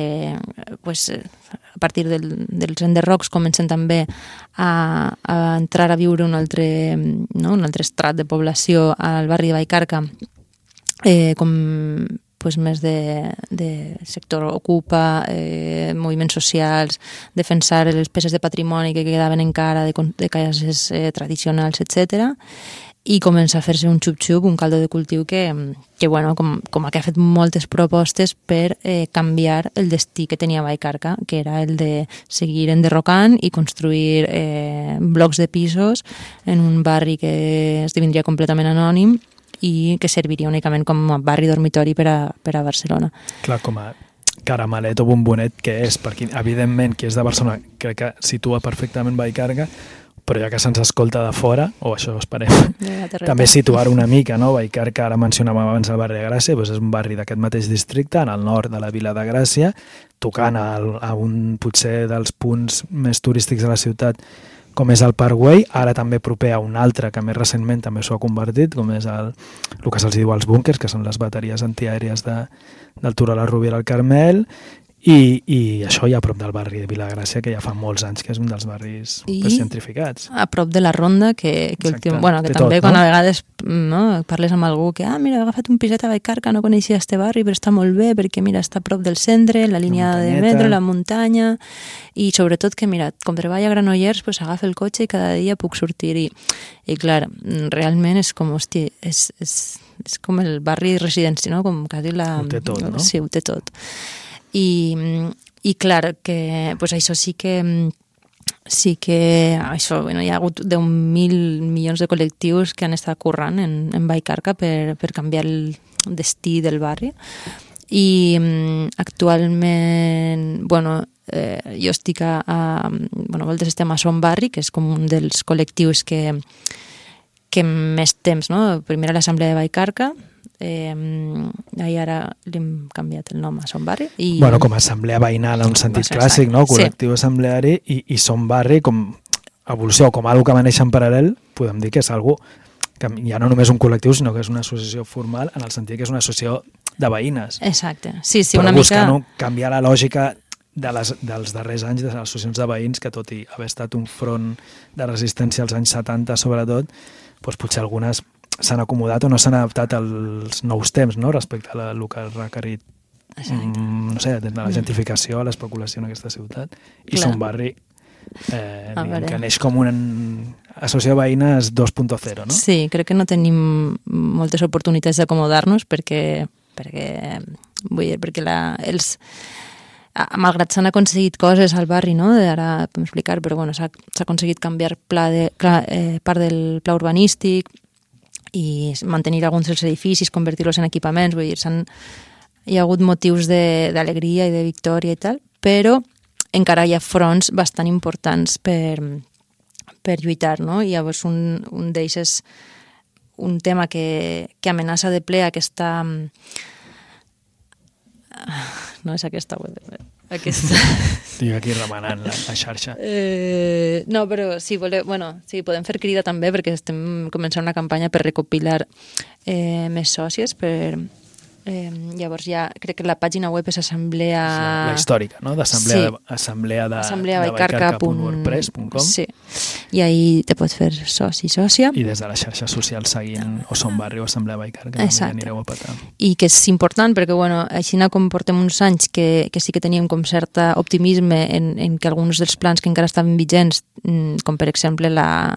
a partir dels enderrocs, comencen també a entrar a viure un altre estrat de població al barri de Vallcarca, com més de sector ocupa, moviments socials, defensar les peces de patrimoni que quedaven encara de cases tradicionals, etc. I comença a fer-se un xup-xup, un caldo de cultiu que bueno, com que ha fet moltes propostes per canviar el destí que tenia Vallcarca, que era el de seguir enderrocant i construir blocs de pisos en un barri que esdevindria completament anònim i que serviria únicament com a barri dormitori per a Barcelona. Clar, com a caramelet o bombonet que és, perquè evidentment qui és de Barcelona crec que situa perfectament Vallcarca, però ja que se'ns escolta de fora, o això esperem, també situar una mica, no? Vallcarca, ara mencionàvem abans el barri de Gràcia, doncs és un barri d'aquest mateix districte, en el nord de la vila de Gràcia, tocant a un potser dels punts més turístics de la ciutat, com és el Parkway, ara també proper a un altre que més recentment també s'ho ha convertit, com és el que se'ls diu els búnkers, que són les bateries antiaèries del Turó a la Rovira al Carmel, i això ja a prop del barri de Vilagràcia, que ja fa molts anys que és un dels barris gentrificats. A prop de la Ronda, que també tot, quan a vegades parles amb algú que mira, he agafat un piset a Vallcarca, no coneixia este barri, però està molt bé perquè mira, està a prop del centre, la línia de metro, la muntanya, i sobretot que mira, com treballa a Granollers, pues agafa el cotxe i cada dia puc sortir i clar, realment és com, hòstia, és com el barri residencial, no? Com quasi la... Ho té tot, no? Sí, ho té tot. I clar, que pues això sí que això, bueno, hi ha hagut 10.000 milions de col·lectius que han estat currant en Vallcarca per canviar el destí del barri, i actualment, bueno, jo estic nosaltres estem a Som Barri, que és com un dels col·lectius que més temps, no? Primer a l'Assemblea de Vallcarca, i ara li hem canviat el nom a Som Barri. Bueno, com a assemblea veïnal en un sentit clàssic, no? Col·lectiu assembleari, i Som Barri com evolució, com algo que va néixer en paral·lel, podem dir que és algo que ja no només un col·lectiu, sinó que és una associació formal, en el sentit que és una associació de veïnes. Exacte. Sí, Però una buscant mica... canviar la lògica dels darrers anys de les associacions de veïns, que tot i haver estat un front de resistència als anys 70 sobretot, doncs potser algunes s'han acomodat o no s'han adaptat als nous temps, no?, respecte a el que ha requerit no sé, des de la gentrificació a l'especulació en aquesta ciutat. I Son Barri que neix com una associació de veïnes 2.0, no? Sí, crec que no tenim moltes oportunitats d'acomodar-nos perquè malgrat s'han aconseguit coses al barri, no? Ara podem explicar, però bueno, s'ha aconseguit canviar part del pla urbanístic i mantenir alguns dels edificis, convertir-los en equipaments, vull dir, hi ha hagut motius d'alegria i de victòria i tal, però encara hi ha fronts bastant importants per lluitar, no? I llavors un d'ells és un tema que amenaça de ple aquesta... No és aquesta web. Estic aquí remenant la xarxa. No, però si voleu... Bueno, sí, podem fer crida també perquè estem començant una campanya per recopilar més sòcies, llavors ja crec que la pàgina web és assemblea... La històrica, no? Assembleavaicarca.wordpress.com. Sí, i ahí te pots fer soci, sòcia. I des de les xarxes socials seguint o Son Barri o Assemblea Vaicarca, que també anireu a petar. I que és important perquè, bueno, així com portem uns anys que sí que teníem com cert optimisme en que alguns dels plans que encara estaven vigents, com per exemple la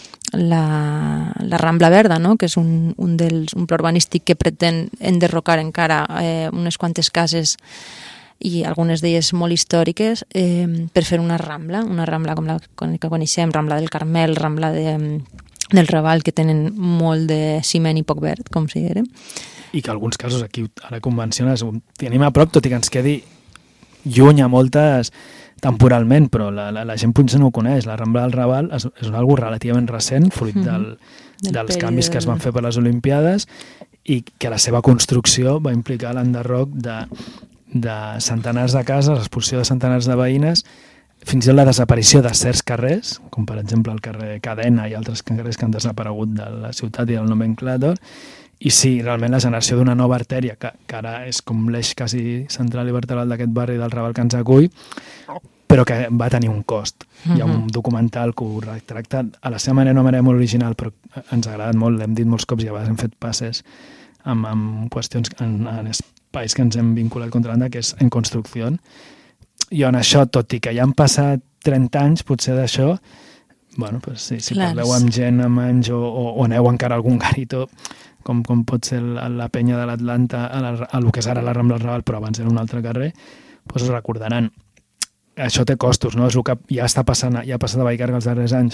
Rambla Verda, no? Que és un pla urbanístic que pretén enderrocar encara unes quantes cases i algunes d'elles molt històriques per fer una rambla com la que coneixem, Rambla del Carmel, Rambla del Raval, que tenen molt de ciment i poc verd, com si era. I que en alguns casos aquí ara convenciones tenim a prop, tot i que ens quedi lluny a moltes temporalment, però la gent potser no ho coneix. La Rambla del Raval és una cosa relativament recent, fruit dels canvis que es van fer per les Olimpiades, i que la seva construcció va implicar l'enderroc de centenars de cases, l'expulsió de centenars de veïnes, fins i tot la desaparició de certs carrers, com per exemple el carrer Cadena i altres carrers que han desaparegut de la ciutat i del nomenclàtor. I sí, realment la generació d'una nova artèria, que ara és com l'eix quasi central i vertebral d'aquest barri del Raval que ens acull, però que va tenir un cost. Hi ha un documental que ho retracta a la seva manera, una manera molt original, però ens ha agradat molt, l'hem dit molts cops i a vegades hem fet passes amb qüestions en espais que ens hem vinculat contra l'anda, que és en construcció. I on això, tot i que ja han passat 30 anys, potser d'això, bueno, pues sí, si parleu amb gent, amb anys, o aneu encara a algun garito, com pot ser la penya de l'Atlanta, a lo que és ara la Rambla del Raval, però abans era un altre carrer, doncs us recordaran. Això té costos, no? És el que ja està passant, ja ha passat a Vallcarca els darrers anys,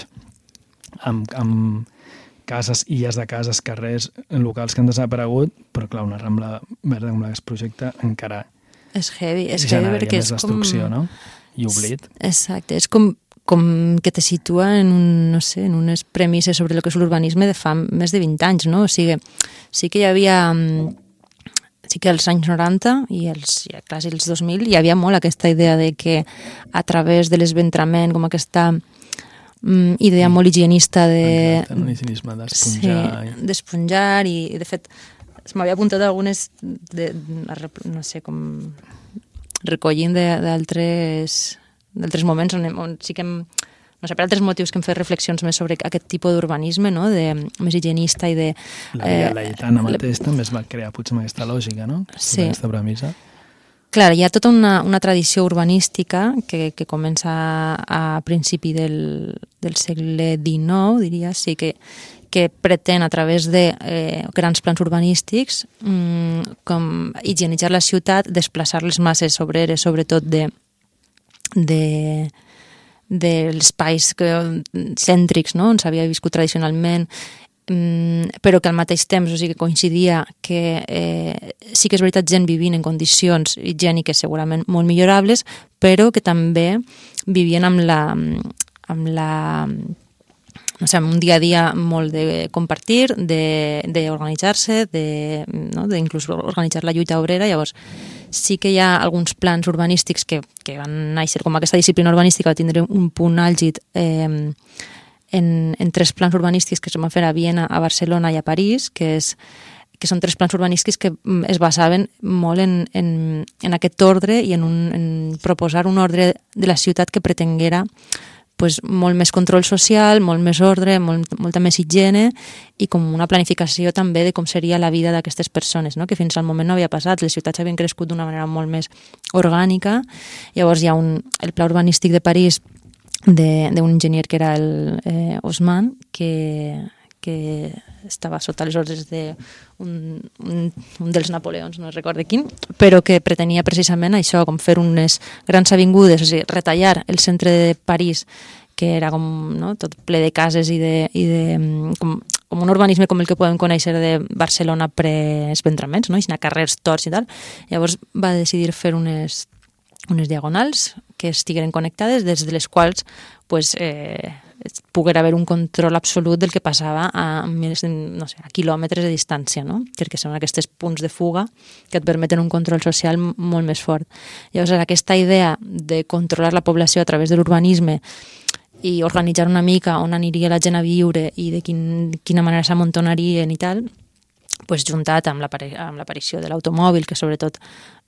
amb cases, illes de cases, carrers locals que han desaparegut, però clar, una Rambla Verda com la que es projecta encara és heavy generaria perquè més destrucció, no? I oblit. Exacte, és com que te situa en unes premisses sobre el que és l'urbanisme de fa més de 20 anys, no? O sigui, sí que hi havia... Sí que als anys 90 i els 2000 hi havia molt aquesta idea de que a través de l'esventrament, com aquesta idea molt higienista de... L'higienisme d'esponjar. Sí, d'esponjar i de fet m'havia apuntat algunes no sé, com recollint d'altres moments on sí que no sé, per altres motius que hem fet reflexions més sobre aquest tipus d'urbanisme, no? Més higienista i de... La Via Laietana mateix també es va crear potser amb aquesta lògica, no? Sí. Aquesta premissa. Clar, hi ha tota una tradició urbanística que comença a principi del segle XIX, diria, sí, que pretén a través de grans plans urbanístics com higienitzar la ciutat, desplaçar les masses obreres, sobretot dels espais cèntrics, no? On s'havia viscut tradicionalment, però que al mateix temps, o sigui, coincidia que sí que és veritat gent vivint en condicions higièniques segurament molt millorables, però que també vivien amb no sé, un dia a dia molt de compartir, d'organitzar-se, d'inclús organitzar la lluita obrera. Llavors, sí que hi ha alguns plans urbanístics que van néixer, com aquesta disciplina urbanística va tindre un punt àlgid en tres plans urbanístics que es van fer a Viena, a Barcelona i a París, que que són 3 plans urbanístics que es basaven molt en aquest ordre i en proposar un ordre de la ciutat que pretenguera pues, molt més control social, molt més ordre, molta més higiene i com una planificació també de com seria la vida d'aquestes persones, no? Que fins al moment no havia passat. Les ciutats havien crescut d'una manera molt més orgànica. Llavors hi ha el pla urbanístic de París d'un enginyer que era el Haussmann, que estava sota les ordres d'un dels Napoleons, no recordo quin, però que pretenia precisament això, com fer unes grans avingudes, o sigui, retallar el centre de París, que era com, no, tot ple de cases i com un urbanisme com el que podem conèixer de Barcelona pre-esventraments, no? I carrers torts i tal. Llavors va decidir fer unes diagonals que estigueren connectades, des de les quals pues, poguera haver un control absolut del que passava a més de, no sé, a quilòmetres de distància, no? Perquè són aquests punts de fuga que et permeten un control social molt més fort. Llavors, aquesta idea de controlar la població a través de l'urbanisme i organitzar una mica on aniria la gent a viure i de quina manera s'amuntonarien i tal, pues, juntat amb l'aparició de l'automòbil, que sobretot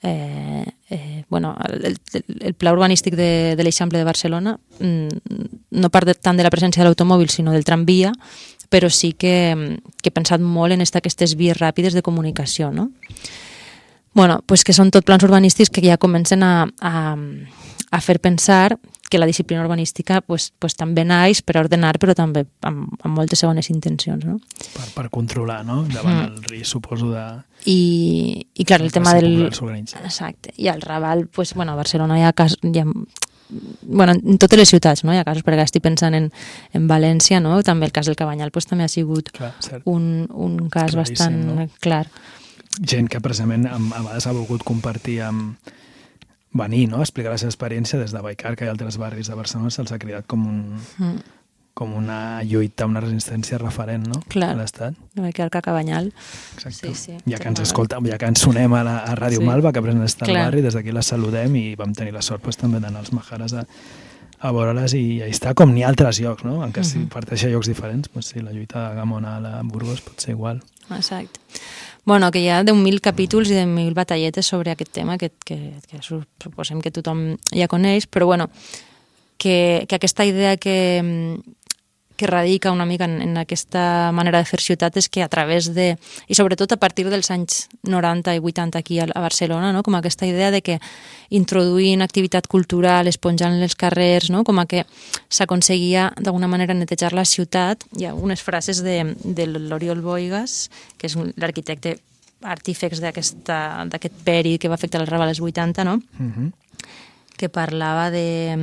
el pla urbanístic de l'Eixample de Barcelona no part tant de la presència de l'automòbil sinó del tramvia, però sí que he pensat molt en aquestes vies ràpides de comunicació, no? Bueno, pues que són tot plans urbanístics que ja comencen a fer pensar que la disciplina urbanística pues, també naix per ordenar, però també amb moltes segones intencions, no? Per controlar, no? Davant el risc, suposo, de... I clar, el tema del... Exacte. I al Raval, pues, bueno, a Barcelona hi ha casos... Bueno, en totes les ciutats, no? Hi ha casos, perquè estic pensant en València, no? També el cas del Cabanyal pues, també ha sigut un cas bastant clar. Gent que precisament a vegades ha volgut compartir venir, no? Explicar la seva experiència des de Vallcarca i altres barris de Barcelona se'ls ha cridat com una lluita, una resistència referent, no? Clar, a l'Estat. Vallcarca, Cabanyal. Exacte. Sí. Ja que ens escolta, ja que ens sonem a Ràdio Malva, que present està al barri, des d'aquí la saludem i vam tenir la sort també d'anar als Majares a veure-les i allà està, com n'hi ha altres llocs, no? Encara si parteix a llocs diferents, pues sí, la lluita de Gamona a la Burgos pot ser igual. Exacte. Bueno, que hi ha 10.000 capítols i 10.000 batalletes sobre aquest tema que suposem que tothom ja coneix, però bueno, que aquesta idea que radica una mica en aquesta manera de fer ciutat és que a través de, i sobretot a partir dels anys 90 i 80 aquí a Barcelona, no? Com aquesta idea de que introduint activitat cultural, esponjant els carrers, no? Com que s'aconseguia d'alguna manera netejar la ciutat. Hi ha unes frases de l'Oriol Boigas, que és l'arquitecte artífex d'aquest període que va afectar el Raval als 80, no? Que parlava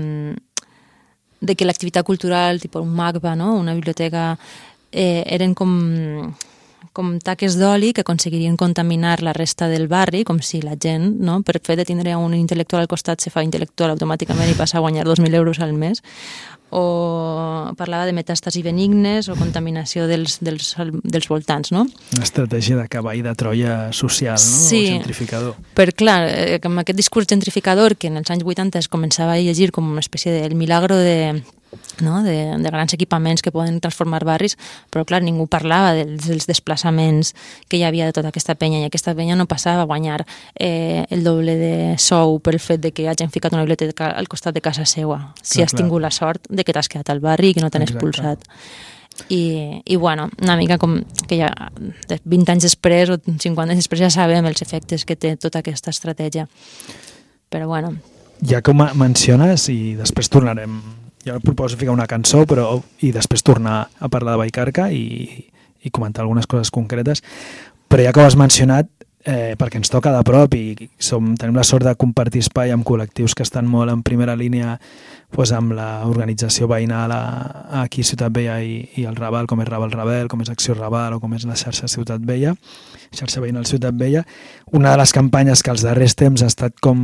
de que l'activitat cultural, tipus un MACBA, no? Una biblioteca, eren com taques d'oli que aconseguirien contaminar la resta del barri, com si la gent, no? Per fet de tindre un intel·lectual al costat se fa intel·lectual automàticament i passa a guanyar 2.000 euros al mes. O parlava de metàstasi benignes o contaminació dels voltants, no? Una estratègia de cavall de Troia social, no? Sí, o gentrificador. Per clar, amb aquest discurs gentrificador que en els anys 80 es començava a llegir com una espècie del milagro de grans equipaments que poden transformar barris, però clar, ningú parlava dels desplaçaments que hi havia de tota aquesta penya, i aquesta penya no passava a guanyar el doble de sou pel fet de que hagin ficat una biblioteca al costat de casa seva, si has tingut la sort de que t'has quedat al barri i que no t'han expulsat. I bueno, una mica com que ja 20 anys després o 50 anys després ja sabem els efectes que té tota aquesta estratègia. Però bueno. Ja com menciones, i després tornarem, jo proposo ficar una cançó i després tornar a parlar de Vallcarca i comentar algunes coses concretes, però ja que ho has mencionat, perquè ens toca de prop i tenim la sort de compartir espai amb col·lectius que estan molt en primera línia doncs amb l'organització veïnal aquí a Ciutat Vella i el Raval, com és Raval Rebel, com és Acció Raval o com és la xarxa Ciutat Vella, xarxa veïnal Ciutat Vella. Una de les campanyes que els darrers temps ha estat com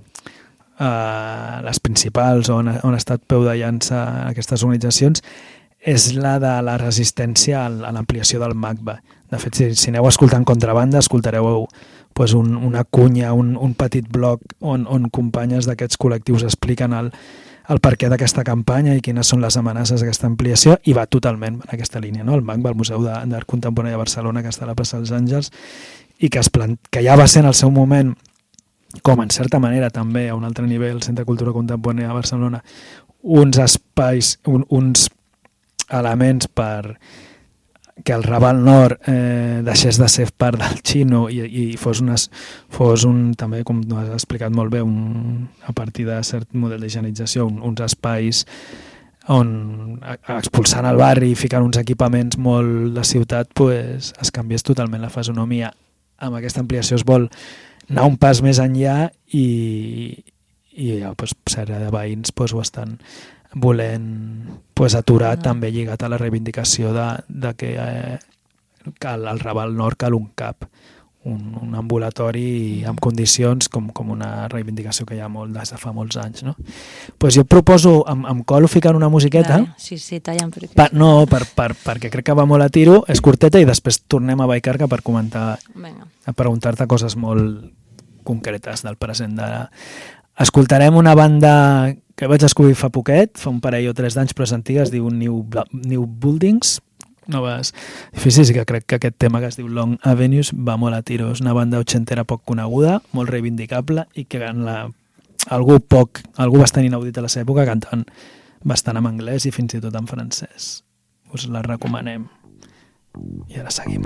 les principals on ha estat peu de llança aquestes organitzacions és la de la resistència a l'ampliació del MACBA. De fet, si aneu escoltant Contrabanda, escoltareu pues, una cunya, un petit bloc on companyes d'aquests col·lectius expliquen el perquè d'aquesta campanya i quines són les amenaces d'aquesta ampliació, i va totalment en aquesta línia, no? El MAC va al Museu d'Art Contemporani de Barcelona, que està a la plaça dels Àngels, i que ja va ser en el seu moment, com en certa manera també a un altre nivell, el Centre de Cultura Contemporània de Barcelona, uns espais, uns elements per que el Raval Nord deixés de ser part del Xino i fos també, com has explicat molt bé, a partir de cert model d'higienització, uns espais on expulsant el barri i ficant uns equipaments molt de ciutat, pues, es canviés totalment la fisonomia. Amb aquesta ampliació es vol anar un pas més enllà i pues, sèrie de veïns pues, ho estan volent pues, aturar, també lligat a la reivindicació de que al Raval Nord cal un CAP, un ambulatori amb condicions com una reivindicació que hi ha des de fa molts anys. No? Pues jo proposo, em colo ficant una musiqueta. Dale. Sí, tallant. Perquè crec que va molt a tiro, és curteta i després tornem a Vallcarca per comentar, a preguntar-te coses molt concretes del present d'ara. Escoltarem una banda que vaig descobrir fa poquet, fa un parell o 3 d'anys, però és antiga, es diu New Buildings, noves edificis, i que crec que aquest tema que es diu Long Avenues va molt a tiro. És una banda ochentera poc coneguda, molt reivindicable, i que algú bastant inaudit a la seva època, cantant bastant en anglès i fins i tot en francès. Us la recomanem. I ara seguim.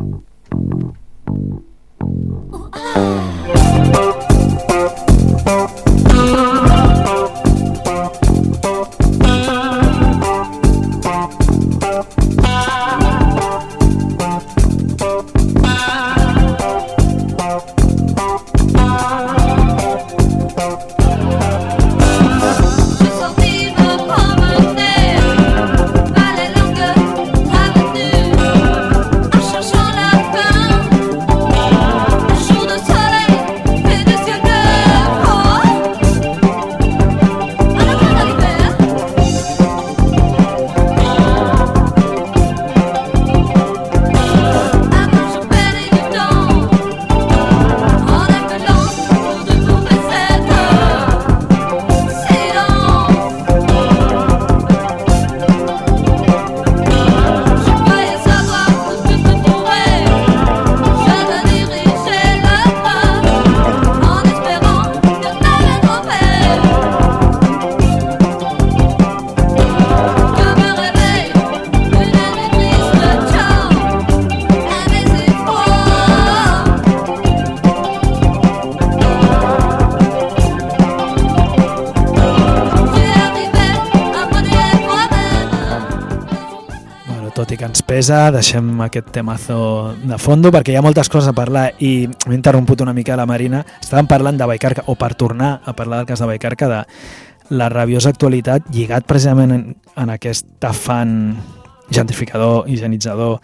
Deixem aquest temazo de fondo perquè hi ha moltes coses a parlar i m'he interromput una mica la Marina. Estàvem parlant de Vallcarca, o per tornar a parlar del cas de Vallcarca, de la rabiosa actualitat lligat precisament en aquest afan gentrificador, higienitzador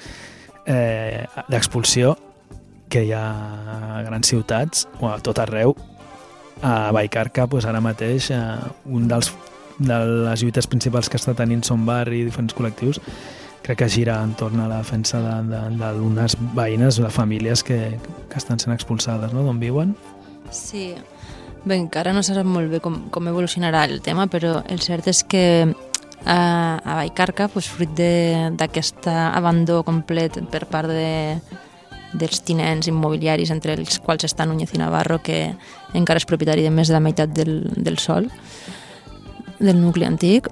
d'expulsió que hi ha a grans ciutats o a tot arreu. A Vallcarca doncs ara mateix un de les lluites principals que està tenint Son Barri i diferents col·lectius crec que gira entorn a la defensa d'unes veïnes o de famílies que estan sent expulsades, no?, d'on viuen. Sí, bé, encara no se sap molt bé com evolucionarà el tema, però el cert és que a Vallcarca, fruit d'aquest abandó complet per part dels tinents immobiliaris, entre els quals està Núñez i Navarro, que encara és propietari de més de la meitat del sòl, del nucli antic.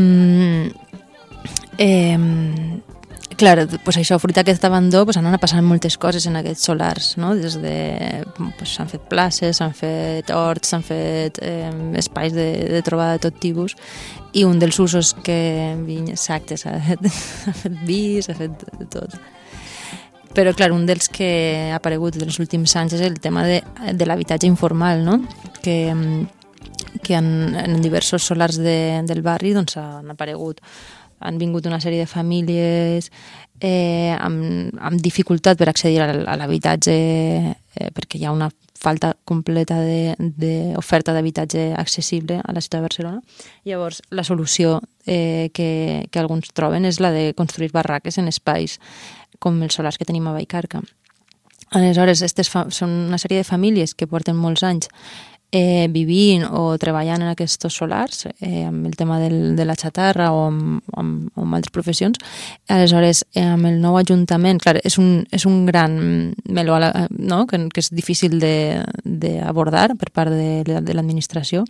Clar, això, fruit d'aquest abandó, han anat passant moltes coses en aquests solars, no? S'han fet places, s'han fet horts, s'han fet espais de trobada de tot tipus, i un dels usos que exacte, s'ha fet vi, s'ha fet tot. Però, clar, un dels que ha aparegut en els últims anys és el tema de l'habitatge informal, no? Que en diversos solars del barri han aparegut. Han vingut una sèrie de famílies amb dificultat per accedir a l'habitatge perquè hi ha una falta completa d'oferta d'habitatge accessible a la ciutat de Barcelona. Llavors, la solució que alguns troben és la de construir barraques en espais com els solars que tenim a Vallcarca. Aleshores, són una sèrie de famílies que porten molts anys vivint o treballant en aquests solars, amb el tema de la xatarra o amb altres professions. Aleshores, amb el nou ajuntament, clar, és un gran meló, no? que és difícil d'abordar per part de l'administració.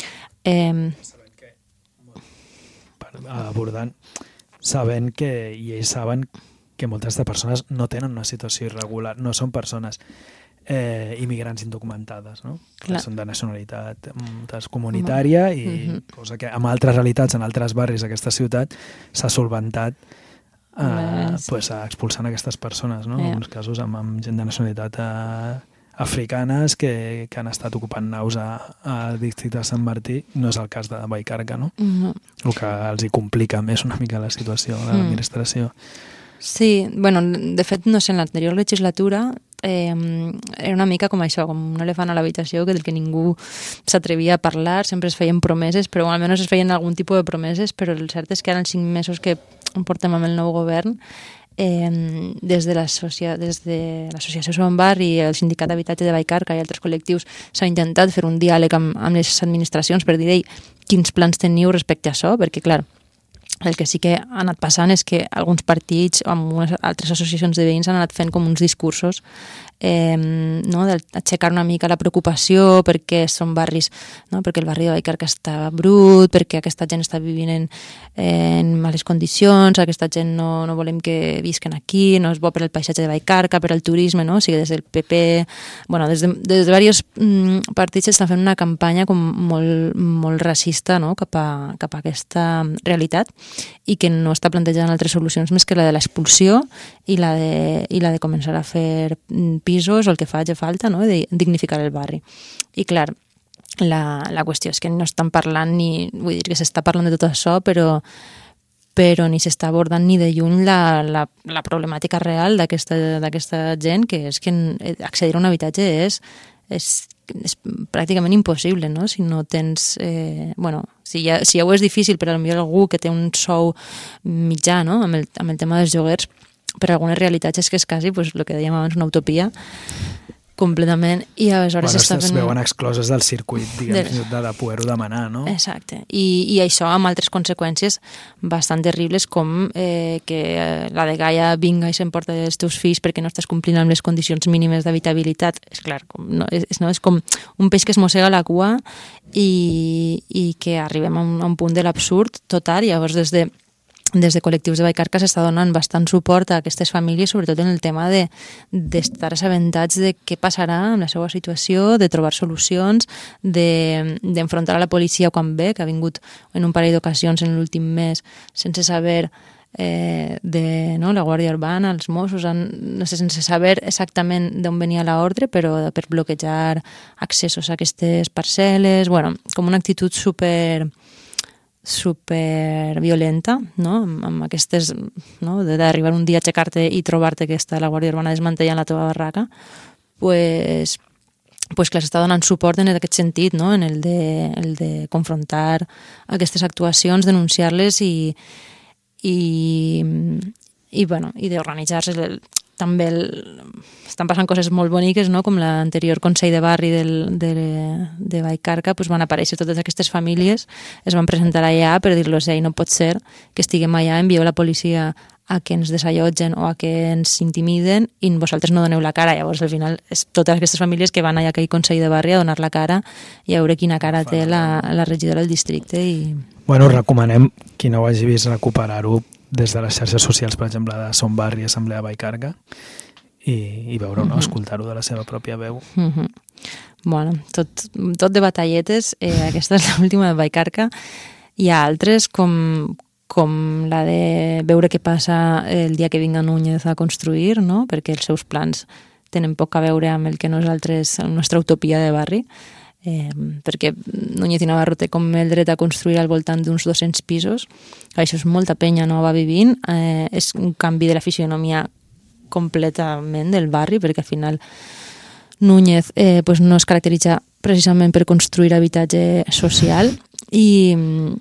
Abordant, sabent que, i ells saben que moltes de persones no tenen una situació irregular, no són persones immigrants indocumentades, no? Que són de nacionalitat comunitària i cosa que amb altres realitats, en altres barris d'aquesta ciutat s'ha solventat expulsant aquestes persones, no? En uns casos amb gent de nacionalitat africanes que han estat ocupant naus al districte de Sant Martí. No és el cas de Vallcarca, no? El que els hi complica més una mica la situació a l'administració. Sí, bueno, de fet, no sé, en l'anterior legislatura era una mica com això, com un elefant a l'habitació del que ningú s'atrevia a parlar, sempre es feien promeses, però almenys es feien algun tipus de promeses, però el cert és que ara en 5 mesos que portem amb el nou govern, des de l'associació Son Barri, el sindicat d'habitatge de Vallcarca i altres col·lectius s'ha intentat fer un diàleg amb les administracions per dir quins plans teniu respecte a això, perquè clar, el que sí que ha anat passant és que alguns partits o algunes altres associacions de veïns han anat fent com uns discursos d'aixecar una mica la preocupació perquè són barris, perquè el barri de Vallcarca està brut, perquè aquesta gent està vivint en males condicions, aquesta gent no volem que visquen aquí, no és bo per al paisatge de Vallcarca, per al turisme, no? O sigui, des del PP, bueno, des de diversos partits estan fent una campanya com molt racista, no? cap a aquesta realitat i que no està plantejant altres solucions més que la de l'expulsió i la de començar a fer pisos o el que faci falta, no? De dignificar el barri. I clar, la qüestió és que no estan parlant vull dir que s'està parlant de tot això, però ni s'està abordant ni de lluny la problemàtica real d'aquesta gent, que és que accedir a un habitatge és pràcticament impossible, no? Si no tens... si ja ho és difícil per potser algú que té un sou mitjà, no? Amb el tema dels lloguers, per algunes realitats és que és quasi, el que dèiem abans, una utopia completament, i aleshores es veuen excloses del circuit, diguem, de poder-ho demanar, no? Exacte, i això amb altres conseqüències bastant terribles, com que la dgaia vinga i s'emporta els teus fills perquè no estàs complint amb les condicions mínimes d'habitabilitat. És clar, és com un peix que es mossega la cua i que arribem a un punt de l'absurd total. I llavors des de col·lectius de Vallcarca s'està donant bastant suport a aquestes famílies, sobretot en el tema d'estar assabentats de què passarà amb la seva situació, de trobar solucions, d'enfrontar a la policia quan ve, que ha vingut en un parell d'ocasions en l'últim mes sense saber la Guàrdia Urbana, els Mossos, sense saber exactament d'on venia l'ordre, però per bloquejar accessos a aquestes parcel·les, com una actitud super violenta, no? Amb aquestes, no? D'arribar un dia a aixecar-te i trobar-te que està la Guàrdia Urbana desmantellant la teva barraca, pues clar, s'està donant suport en aquest sentit, no? En el de confrontar aquestes actuacions, denunciar-les i d'organitzar-se. També estan passant coses molt boniques, no? Com l'anterior Consell de Barri de Vallcarca, van aparèixer totes aquestes famílies, es van presentar allà per dir-los no pot ser que estiguem allà, envieu la policia a que ens desallotgen o a que ens intimiden i vosaltres no doneu la cara. Llavors, al final, és totes aquestes famílies que van allà a aquell Consell de Barri a donar la cara i a veure quina cara té la regidora del districte. Recomanem, qui no ho hagi vist, recuperar-ho des de les xarxes socials, per exemple, de Son Barri i Assemblea Vallcarca, i veure-ho, no? Escoltar-ho de la seva pròpia veu. Bueno, tot de batalletes. Aquesta és l'última de Vallcarca. Hi ha altres, com la de veure què passa el dia que vinga Núñez a construir, no? Perquè els seus plans tenen poc a veure amb el que nosaltres, la nostra utopia de barri, perquè Núñez i Navarro té com el dret a construir al voltant d'uns 200 pisos. Això és molta penya nova vivint, és un canvi de la fisionomia completament del barri, perquè al final Núñez no es caracteritza precisament per construir habitatge social i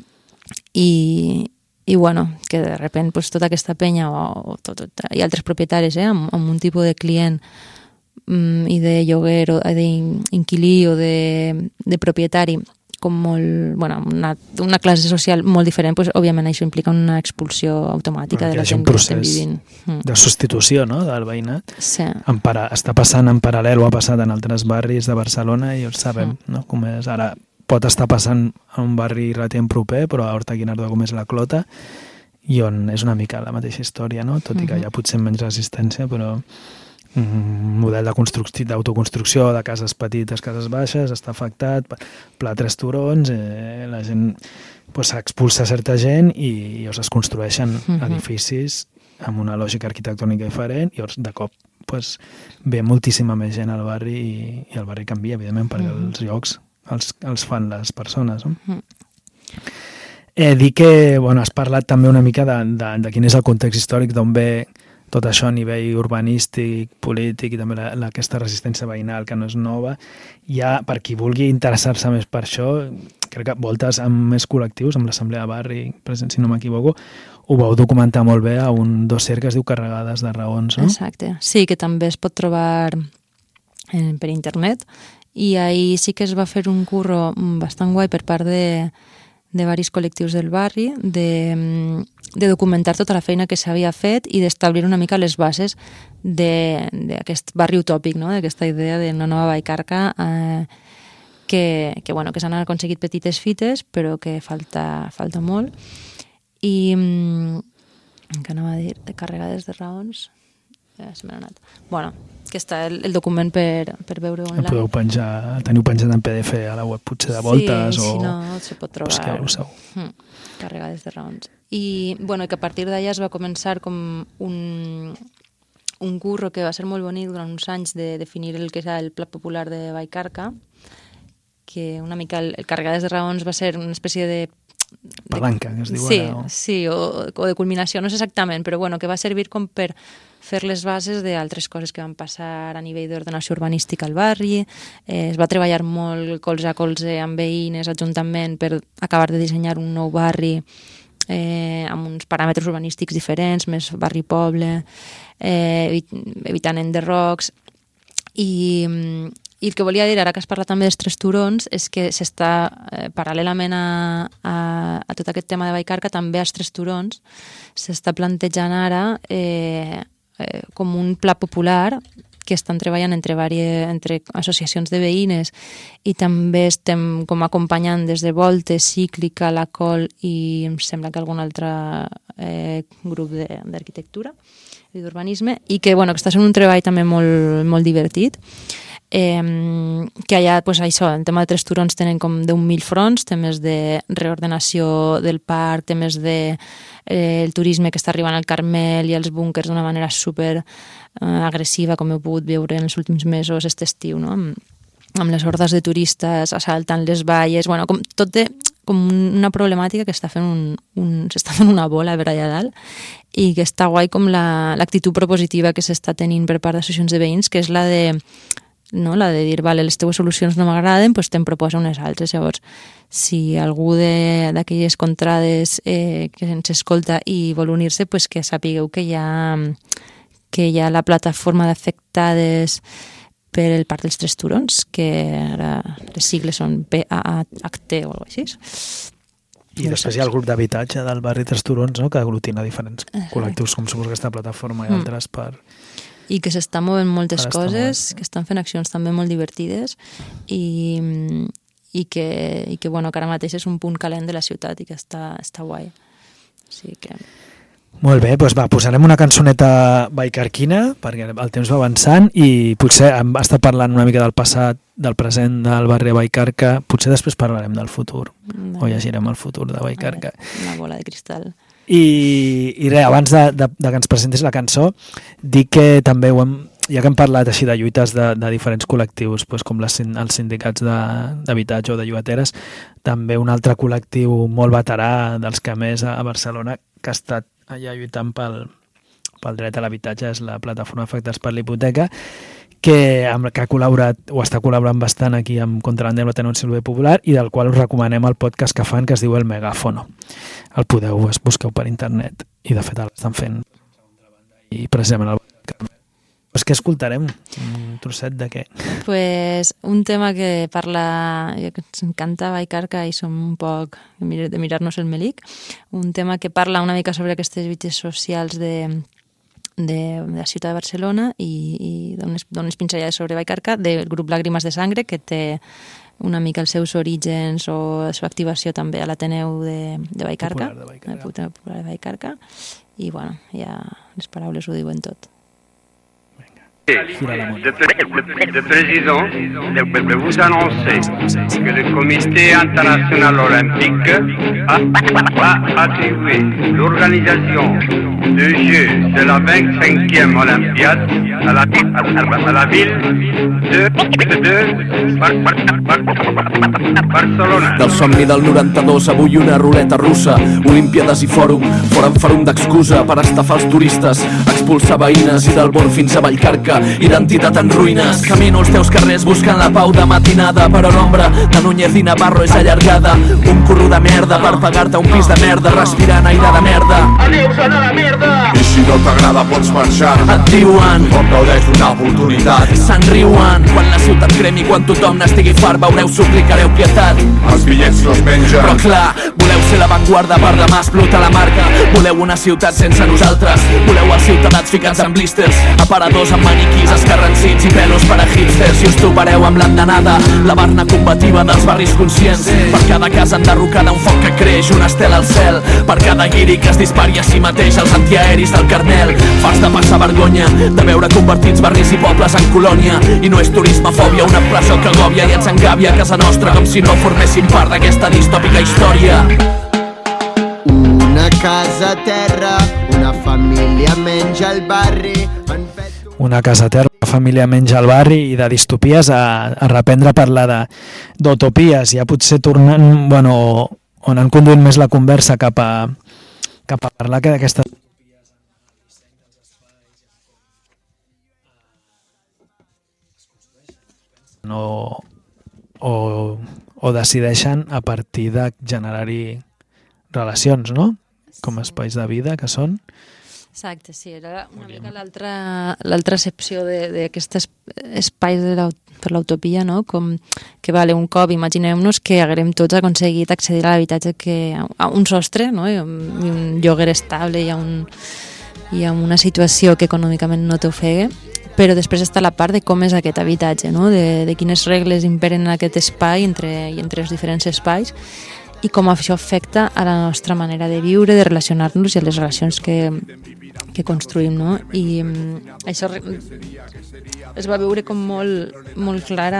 que de repente tota aquesta penya i altres propietaris amb un tipus de client i de lloguer o d'inquilí o de propietari com molt, bueno, una classe social molt diferent, doncs, òbviament això implica una expulsió automàtica de la gent que estem vivint. De substitució, no?, del veïnat. Sí. Està passant en paral·lel o ha passat en altres barris de Barcelona i ho sabem, no?, com és ara. Pot estar passant en un barri relativament proper, però a Horta Guinardó, com és la Clota, i on és una mica la mateixa història, no?, tot i que hi ha potser menys resistència, però un model d'autoconstrucció de cases petites, cases baixes, està afectat, pla 3 turons, la gent s'expulsa certa gent i es construeixen edificis amb una lògica arquitectònica diferent i de cop ve moltíssima més gent al barri i el barri canvia, evidentment, perquè els llocs els fan les persones. No? Dir que has parlat també una mica de quin és el context històric d'on ve tot això a nivell urbanístic, polític i també aquesta resistència veïnal que no és nova. Ja, per qui vulgui interessar-se més per això, crec que voltes amb més col·lectius, amb l'Assemblea de Barri, present, si no m'equivoco, ho vau documentar molt bé a un dossier que es diu Carregades de raons, no? Exacte. Sí, que també es pot trobar per internet i ahir sí que es va fer un curro bastant guai per part de varis col·lectius del barri, de documentar tota la feina que s'havia fet i d'establir una mica les bases d'aquest barri utòpic, no? D'aquesta idea d'una nova Vallcarca que s'han aconseguit petites fites, però que falta molt. I què anava a dir? De Carregades de raons? Se m'ha anat. Bueno, que està el document per veure online. Teniu penjat en PDF a la web potser de voltes? Sí, si no, se pot trobar. Busqueu-ho segur. Carregades de raons. I que a partir d'allà es va començar com un curro que va ser molt bonic durant uns anys de definir el que és el plat popular de Vallcarca, que una mica el Carregades de raons va ser una espècie de palanca, que es diu ara. Sí, o de culminació, no sé exactament, però que va servir com per fer les bases d'altres coses que van passar a nivell d'ordenació urbanística al barri. Es va treballar molt colze a colze amb veïnes, ajuntament, per acabar de dissenyar un nou barri amb uns paràmetres urbanístics diferents, més barri-poble, evitant enderrocs. I el que volia dir, ara que has parlat també dels 3 turons, és que s'està, paral·lelament a tot aquest tema de Vallcarca, també als 3 turons s'està plantejant ara com un pla popular que estan treballant entre associacions de veïnes i també estem com acompanyant des de Voltes, Cíclica, la Col i em sembla que algun altre grup d'arquitectura i d'urbanisme i que està sent un treball també molt, molt divertit. Que allà, això, en tema de 3 turons tenen com 10.000 fronts, temes de reordenació del parc, temes de el turisme que està arribant al Carmel i als búnkers d'una manera super agressiva, com heu pogut veure en els últims mesos, aquest estiu, no? Amb les hordes de turistes assaltant les valles, com una problemàtica que s'està fent una bola per allà dalt i que està guai com l'actitud propositiva que s'està tenint per part d'associacions de veïns, que és la de dir, vale, les teves solucions no m'agraden, doncs te'n proposa unes altres. Llavors, si algú d'aquelles contrades que ens escolta i vol unir-se, doncs que sapigueu que hi ha la plataforma d'afectades per el Parc dels 3 turons, que ara les sigles són PAHT o alguna cosa així. I després hi ha el grup d'habitatge del barri 3 turons, no?, que aglutina diferents col·lectius, com suposo aquesta plataforma i altres per... I que s'estan movent moltes coses, que estan fent accions també molt divertides i que ara mateix és un punt calent de la ciutat i que està guai. Sí que... Molt bé, doncs posarem una cançoneta vallcarquina perquè el temps va avançant i potser hem estat parlant una mica del passat, del present del barri de Vallcarca, potser després parlarem del futur o llegirem el futur de Vallcarca. Una bola de cristal. I res, abans de que ens presentis la cançó, dic que també ja que hem parlat així de lluites de diferents col·lectius, com els sindicats d'habitatge o de llogateres, també un altre col·lectiu molt veterà dels que més a Barcelona que ha estat allà lluitant pel dret a l'habitatge és la plataforma Afectats per la Hipoteca, que ha col·laborat o està col·laborant bastant aquí contra l'endemna denúncia del bé popular i del qual us recomanem el podcast que fan que es diu El Megáfono. El busqueu per internet i de fet l'estan fent i precisament Doncs què escoltarem? Un trosset de què? Pues un tema que parla, que ens encanta Vallcarca i som un poc de mirar-nos el melic, un tema que parla una mica sobre aquestes lluites socials de la ciutat de Barcelona i dones pinzellades sobre Vallcarca del grup Làgrimes de Sangre, que té una mica els seus orígens o la seva activació també a l'Ateneu de Vallcarca, Popular de Vallcarca, i bueno, ja les paraules ho diuen tot. Le président de vous annoncer que le Comité international olympique a attribué l'organisation des Jeux de la 25e Olympiade à la ville de Barcelona. Del somni del 92 avui una ruleta russa, Olimpíades i fòrum, fòrum d'excusa per estafar els turistes, expulsar veïnes i del Born fins a Vallcarca, identitat en ruïnes. Camino als teus carrers buscant la pau de matinada, però l'ombra de Núñez i Navarro és allargada. Un curro de merda per pagar-te un pis de merda, respirant aire de merda. Adiós, anar a merda! I si no t'agrada pots marxar. Et diuen, no gaudeix d'una oportunitat. se'n riuen, quan la ciutat cremi, quan tothom n'estigui fart, veureu, suplicareu pietat. Els bitllets no es mengen. Però clar, voleu ser l'avantguarda per demà explotar la marca. Voleu una ciutat sense nosaltres. Voleu els ciutadans ficats en blisters, aparadors amb maniquís escarransits i pelos per a hipsters. I us topareu amb l'andanada, la barna combativa dels barris conscients. Per cada casa enderrocada un foc que creix, una estela al cel. Per cada guiri que es dispari a si mateix, els antiaeris del Carmel. Fas de passar vergonya de veure convertits barris i pobles en colònia. I no és turismofòbia, una presó que agòbia i ens engàbia a casa nostra, com si no forméssim part d'aquesta distòpica història. Una casa a terra, una família menys al barri. Una casa a terra, una família menys al barri, i de distopies a reprendre a parlar d'utopies, ja potser tornant, bueno, on han conduït més la conversa cap a parlar que d'aquestes o decideixen a partir de generar-hi relacions, no? Com a espais de vida que són. Exacte, sí, era una mica l'altra excepció d'aquests espais per l'utopia, no? Com que vale, un cop imaginem-nos que haguem tots aconseguit accedir a l'habitatge a un sostre, no? I un lloguer estable i a una situació que econòmicament no t'ofegue, però després està la part de com és aquest habitatge, no? De quines regles imperen en aquest espai entre els diferents espais i com això afecta a la nostra manera de viure, de relacionar-nos i a les relacions que construïm, no? I això es va veure com molt clar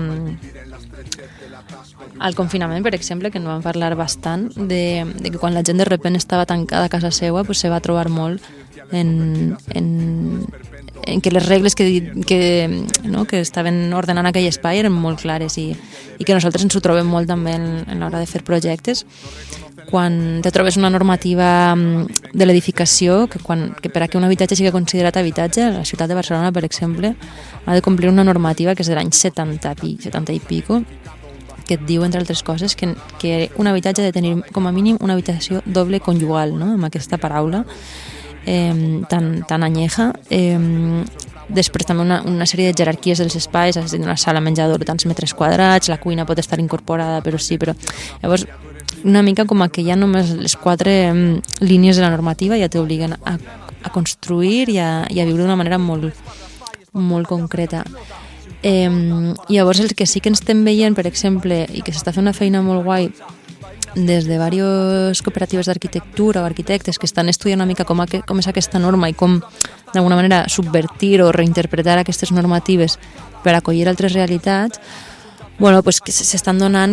al confinament, per exemple, que en vam parlar bastant, de que quan la gent de repent estava tancada a casa seva, pues se va trobar molt en que les regles que estaven ordenant aquell espai eren molt clares i que nosaltres ens ho trobem molt també en l'hora de fer projectes. Quan te trobes una normativa de l'edificació, que per a que un habitatge sigui considerat habitatge, la ciutat de Barcelona, per exemple, ha de complir una normativa que és de l'any 70 i pico, que et diu, entre altres coses, que un habitatge ha de tenir com a mínim una habitació doble conjugal, no? Amb aquesta paraula tan anyeja. Després també una sèrie de jerarquies dels espais, és a dir, una sala menjador tants metres quadrats, la cuina pot estar incorporada, però llavors una mica com que ja només les 4 línies de la normativa ja t'obliguen a construir i a viure d'una manera molt, molt concreta. Llavors el que sí que ens estem veient, per exemple, i que s'està fent una feina molt guai des de diverses cooperatives d'arquitectura o arquitectes que estan estudiant una mica com és aquesta norma i com d'alguna manera subvertir o reinterpretar aquestes normatives per acollir altres realitats, bueno, pues que s'estan donant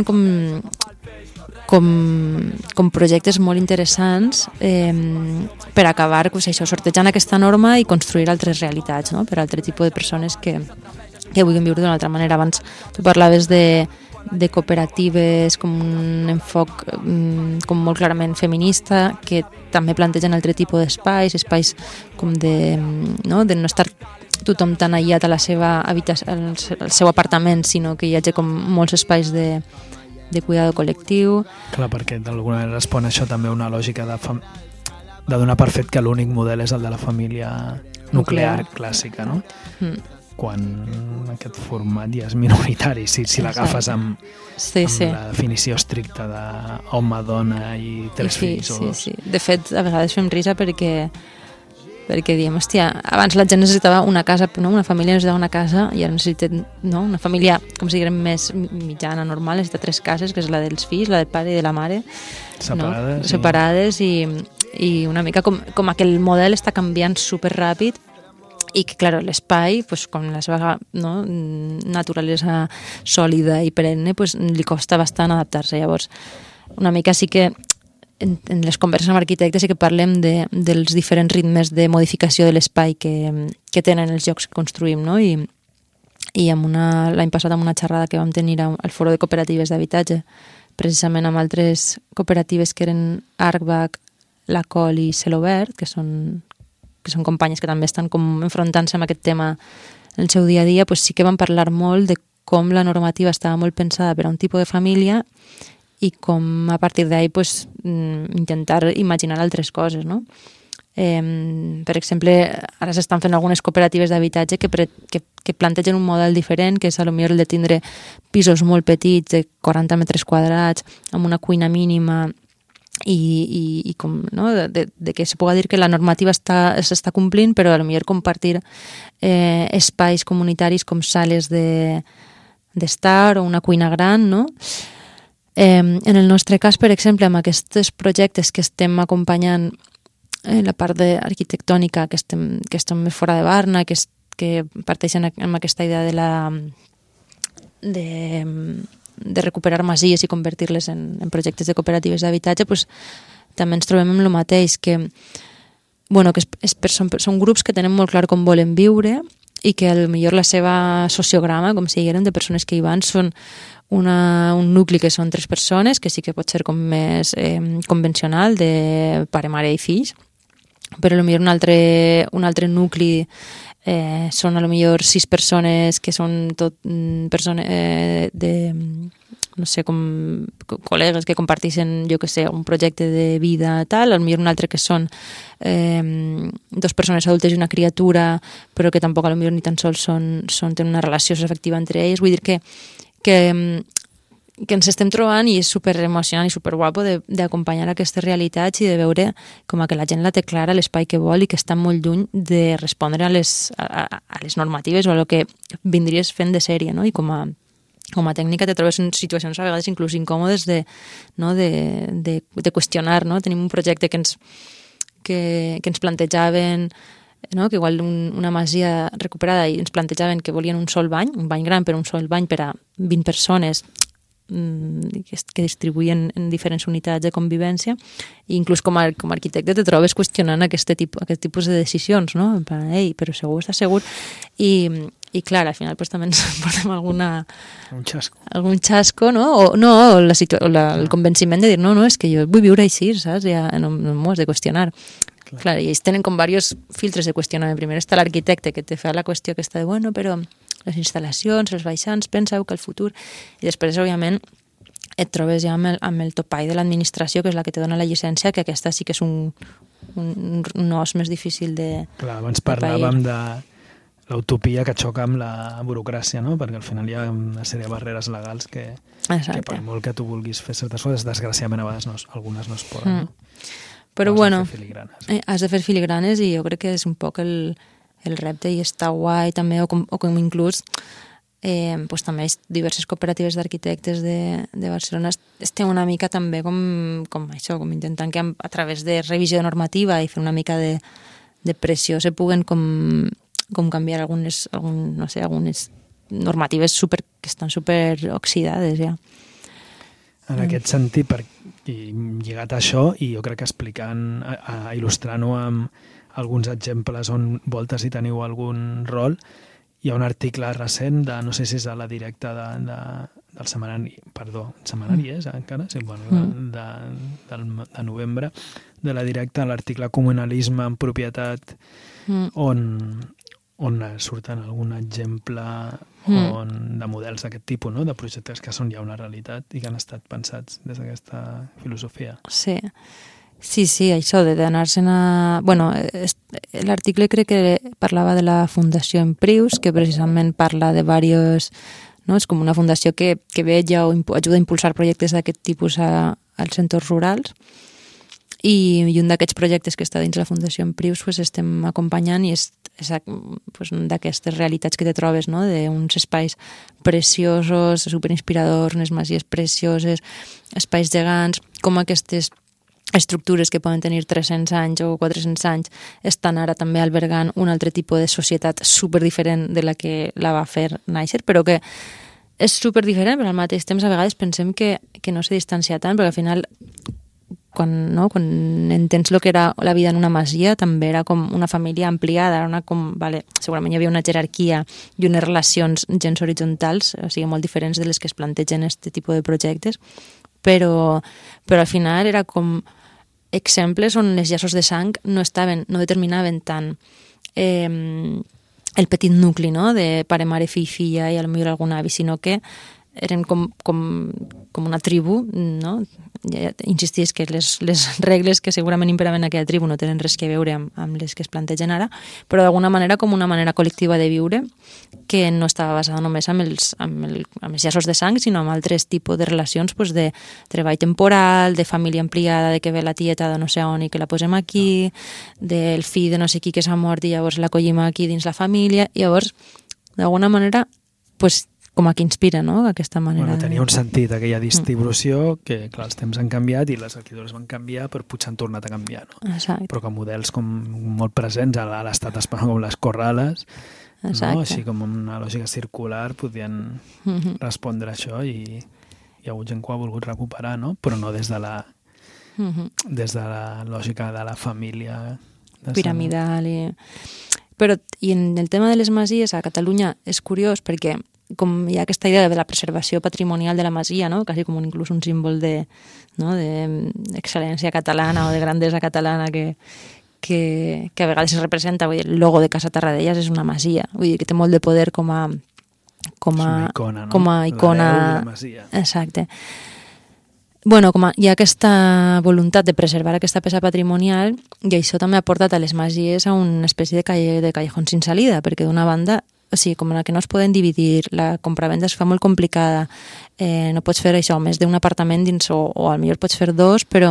com projectes molt interessants per acabar això, sortejant aquesta norma i construir altres realitats, no? Per a altre tipus de persones que vulguin viure d'una altra manera. Abans tu parlaves de cooperatives com un enfoc com molt clarament feminista, que també plantegen altre tipus d'espais, espais com de no estar tothom tan aïllat a la seva habitació, al seu apartament, sinó que hi hagi com molts espais de cuidado col·lectiu. Clar, perquè d'alguna manera respon això també a una lògica de donar per fet que l'únic model és el de la família nuclear clàssica, no? Quan aquest format ja és minoritari, si l'agafes amb la definició estricta d'home, dona i 3 fills o 2. Sí. De fet, a vegades fem risa perquè diem, hòstia, abans la gent necessitava una casa, no? Una família necessitava una casa i ara necessita, no? Una família, com si diguem, més mitjana, normal, necessita 3 cases, que és la dels fills, la del pare i de la mare. Separades i una mica com aquell model està canviant superràpid i que, clar, l'espai, pues, com la seva naturalesa sòlida i perenne, pues, li costa bastant adaptar-se. Llavors, una mica sí que en les converses amb arquitectes sí que parlem dels diferents ritmes de modificació de l'espai que tenen els llocs que construïm, no? I l'any passat amb una xerrada que vam tenir al Foro de Cooperatives d'Habitatge, precisament amb altres cooperatives que eren Arcbach, La Col i Celobert, que són companyes que també estan com enfrontant-se amb aquest tema en el seu dia a dia, pues sí que van parlar molt de com la normativa estava molt pensada per a un tipus de família i com a partir d'ahí pues, intentar imaginar altres coses, no? Per exemple, ara s'estan fent algunes cooperatives d'habitatge que plantegen un model diferent, que és potser el de tindre pisos molt petits, de 40 metres quadrats, amb una cuina mínima, i com, no? de que se pugui dir que la normativa s'està complint, però potser compartir espais comunitaris com sales d'estar o una cuina gran, no? En el nostre cas, per exemple, amb aquests projectes que estem acompanyant la part arquitectònica, que estem més fora de Barna, que parteixen amb aquesta idea de recuperar masies i convertir-les en projectes de cooperatives d'habitatge, pues, també ens trobem amb el mateix, que són grups que tenen molt clar com volen viure i que potser la seva sociograma, com si diguérem, de persones que hi van, són un nucli que són 3 persones, que sí que pot ser com més convencional, de pare, mare i fills, però potser un altre nucli són potser 6 persones que són tot persones no sé, com col·legues que comparteixen, jo que sé, un projecte de vida tal, potser un altre que són 2 persones adultes i una criatura, però que tampoc potser ni tan sols tenen una relació afectiva entre ells. Vull dir que ens estem trobant i és super emocionant i super guapo d'acompanyar aquestes realitats i de veure com que la gent la té clara l'espai que vol i que està molt lluny de respondre a les normatives o a el que vindries fent de sèrie, no? I com a tècnica te trobes en situacions a vegades inclús incòmodes de qüestionar, no? Tenim un projecte que ens plantejaven, no? Que igual una masia recuperada i ens plantejaven que volien un bany gran, però un sol bany per a 20 persones que distribuïen en diferents unitats de convivència, i inclús com a arquitecte te trobes qüestionant aquest tipus de decisions, no? En plan, ei, però segur, estàs segur? I clar, al final pues, també ens portem algun xasco, no? O el convenciment de dir, no, és que jo vull viure així, saps? Ja no m'ho has de qüestionar. Clar, i ells tenen com diversos filtres de qüestionament. Primer està l'arquitecte, que te fa la qüestió aquesta de, bueno, però les instal·lacions, els baixants, penseu que el futur... I després, òbviament, et trobes ja amb el topall de l'administració, que és la que te dona la llicència, que aquesta sí que és un os més difícil de... Clar, abans parlàvem de l'utopia que xoca amb la burocràcia, no? Perquè al final hi ha una sèrie de barreres legals que per molt que tu vulguis fer certes coses, desgraciadament a vegades algunes no es poden, no? Però bueno, has de fer filigranes i jo crec que és un poc el repte i està guai també, o com inclús pues també diverses cooperatives d'arquitectes de Barcelona estem una mica també com això, com intentant que a través de revisió normativa i fer una mica de pressió se puguen com canviar algunes normatives que estan super oxidades ja. En aquest sentit, i lligat a això, i jo crec que il·lustrant-ho amb alguns exemples on voltes i teniu algun rol, hi ha un article recent no sé si és a La Directa del setmanari, setmanari és encara? Sí, bueno, de novembre, de La Directa, l'article Comunalisme en propietat, on surten algun exemple de models d'aquest tipus, no? De projectes que són ja una realitat i que han estat pensats des d'aquesta filosofia. Sí, Sí, això d'anar-se'n a... Bueno, l'article crec que parlava de la Fundació Emprius, que precisament parla de diversos... No? És com una fundació que vetlla o ajuda a impulsar projectes d'aquest tipus als entorns rurals. I un d'aquests projectes que està dins la Fundació Emprius pues, estem acompanyant i és pues, d'aquestes realitats que te trobes, no? D'uns espais preciosos, superinspiradors, unes masies precioses, espais gegants, com aquestes estructures que poden tenir 300 anys o 400 anys estan ara també albergant un altre tipus de societat superdiferent de la que la va fer néixer, però que és superdiferent, però al mateix temps a vegades pensem que no se distancia tant, perquè al final quan entens el que era la vida en una masia també era com una família ampliada, segurament hi havia una jerarquia i unes relacions gens horitzontals, o sigui, molt diferents de les que es plantegen aquest tipus de projectes, però al final era com exemples on els llaços de sang no determinaven tant el petit nucli, no? De pare, mare, fill, filla i potser algun avi, sinó que eren com una tribu, no? Insistis que les regles que segurament imperaven en aquella tribu no tenen res que veure amb les que es plantegen ara, però d'alguna manera com una manera col·lectiva de viure que no estava basada només amb els llaços de sang, sinó amb altres tipus de relacions, pues, de treball temporal, de família ampliada, de que ve la tieta de no sé on i que la posem aquí, del fill de no sé qui que s'ha mort i llavors l'acollim aquí dins la família, i llavors d'alguna manera pues, com a que inspira, no?, d'aquesta manera. Bueno, tenia un sentit, aquella distribució, que clar, els temps han canviat i les arquitectures van canviar, però potser han tornat a canviar, no? Exacte. Però que models com molt presents a l'estat espanyol, com les corrales, no? Així com una lògica circular, podien respondre a això i hi ha hagut gent que ho ha volgut recuperar, no? Però no des de la lògica de la família piramidal. Però i en el tema de les masies a Catalunya és curiós perquè com hi ha aquesta idea de la preservació patrimonial de la masia, no? Quasi com inclús un símbol d'excel·lència catalana o de grandesa catalana que a vegades es representa, vull dir, el logo de Casa Tarradellas és una masia, vull dir que té molt de poder com a icona, no? Com a icona. La de la masia. Exacte. Bueno, hi ha aquesta voluntat de preservar aquesta peça patrimonial i això també ha portat a les masies a una espècie de callejón sin salida, perquè d'una banda, o sigui, com que no es poden dividir, la compravenda es fa molt complicada, no pots fer això, més d'un apartament dins, o potser pots fer dos, però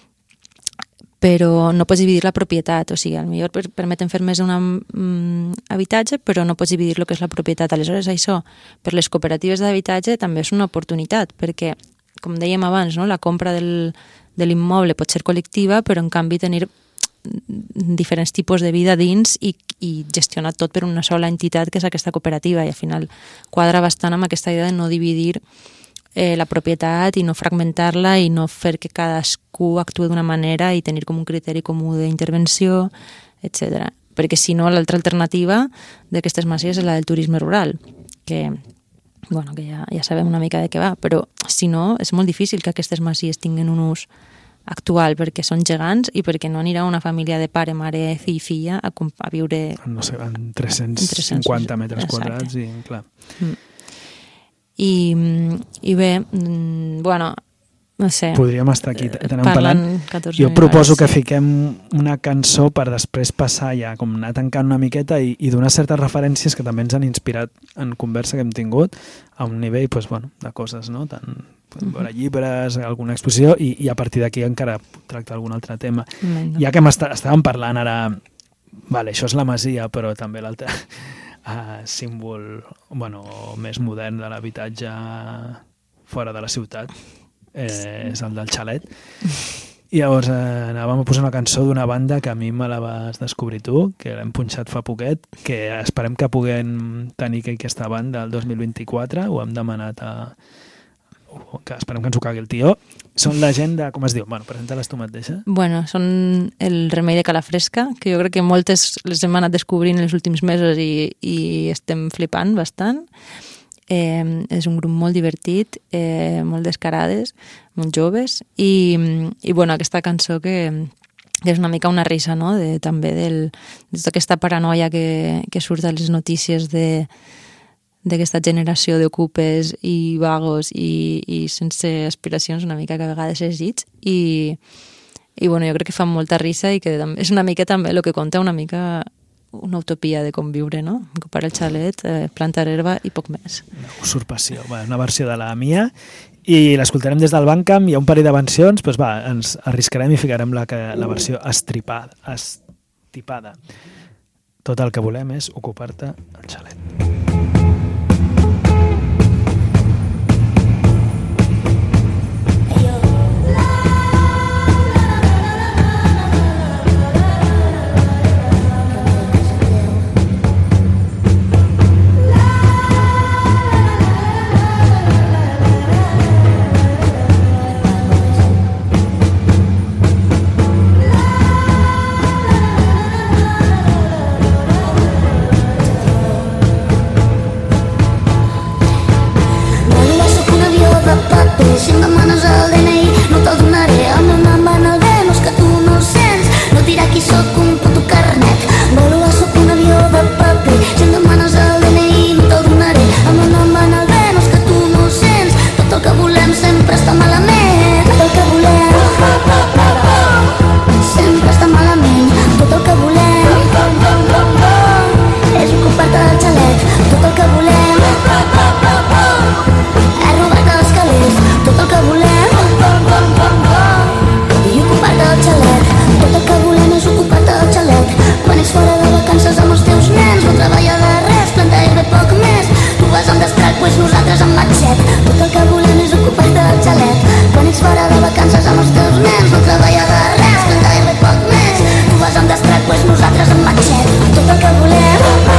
no pots dividir la propietat, o sigui, potser permeten fer més d'un habitatge, però no pots dividir el que és la propietat. Aleshores, això, per les cooperatives d'habitatge també és una oportunitat, perquè, com dèiem abans, no? La compra de l'immoble pot ser col·lectiva, però en canvi tenir diferents tipus de vida dins i gestionar tot per una sola entitat que és aquesta cooperativa, i al final quadra bastant amb aquesta idea de no dividir la propietat i no fragmentar-la i no fer que cadascú actuï d'una manera i tenir com un criteri comú d'intervenció, etc. Perquè si no, l'altra alternativa d'aquestes masies és la del turisme rural, que ja sabem una mica de què va, però si no, és molt difícil que aquestes masies tinguin un ús actual, perquè són gegants i perquè no anirà una família de pare, mare, fill i filla a viure... No sé, en 350 metres quadrats i clar. I bé, bueno, no sé... Podríem estar aquí parlant. Jo proposo que fiquem una cançó per després passar ja, com anar tancant una miqueta i donar certes referències que també ens han inspirat en conversa que hem tingut a un nivell de coses, no? Tant veure llibres, alguna exposició i a partir d'aquí encara tractar algun altre tema. Ja que estàvem parlant ara, això és la masia, però també l'altre símbol més modern de l'habitatge fora de la ciutat és el del xalet. I llavors anàvem a posar una cançó d'una banda que a mi me la vas descobrir tu, que l'hem punxat fa poquet, que esperem que puguem tenir aquesta banda el 2024, ho hem demanat que esperem que ens ho cagui el tio. Són la gent de... Com es diu? Bueno, presenta-les tu mateixa. Bueno, són el Remei de Calafresca, que jo crec que moltes les hem anat descobrint en els últims mesos i estem flipant bastant. És un grup molt divertit, molt descarades, molt joves, i bueno, aquesta cançó que és una mica una risa, no? També de tota aquesta paranoia que surt a les notícies d'aquesta generació d'ocupes i vagos i sense aspiracions, una mica que a vegades és llits, i i bueno, jo crec que fa molta risa i que és una mica també el que conta una mica una utopia de com viure, no? Ocupar el xalet, plantar herba i poc més. Una usurpació, una versió de la Mia, i l'escoltarem des del Bandcamp. Hi ha un parell de versions, doncs va, ens arriscarem i ficarem la versió estipada. Tot el que volem és ocupar-te el xalet. Si em demanes el DNI no te'l donaré, el meu nom va en el Venus que tu no sents, no et dirà qui sóc un puto carnet, volar sóc un avió de paper. Si em demanes el DNI no te'l donaré, el meu nom va en el Venus que tu no sents, tot el que volem sempre està malament, tot el que volem sempre està malament, tot el que volem és ocupar-te del xalet, tot el que volem tot el que volem i ocupar-te del xalet, tot el que volem és ocupar-te del xalet. Quan ets fora de vacances amb els teus nens, no treballa de res, plantar herba poc més, tu vas amb destrat, pues nosaltres amb matxet, tot el que volem és ocupar-te del xalet. Quan ets fora de vacances amb els teus nens, no treballa de res, plantar herba poc més, tu vas amb destrat, pues nosaltres amb matxet, tot el que volem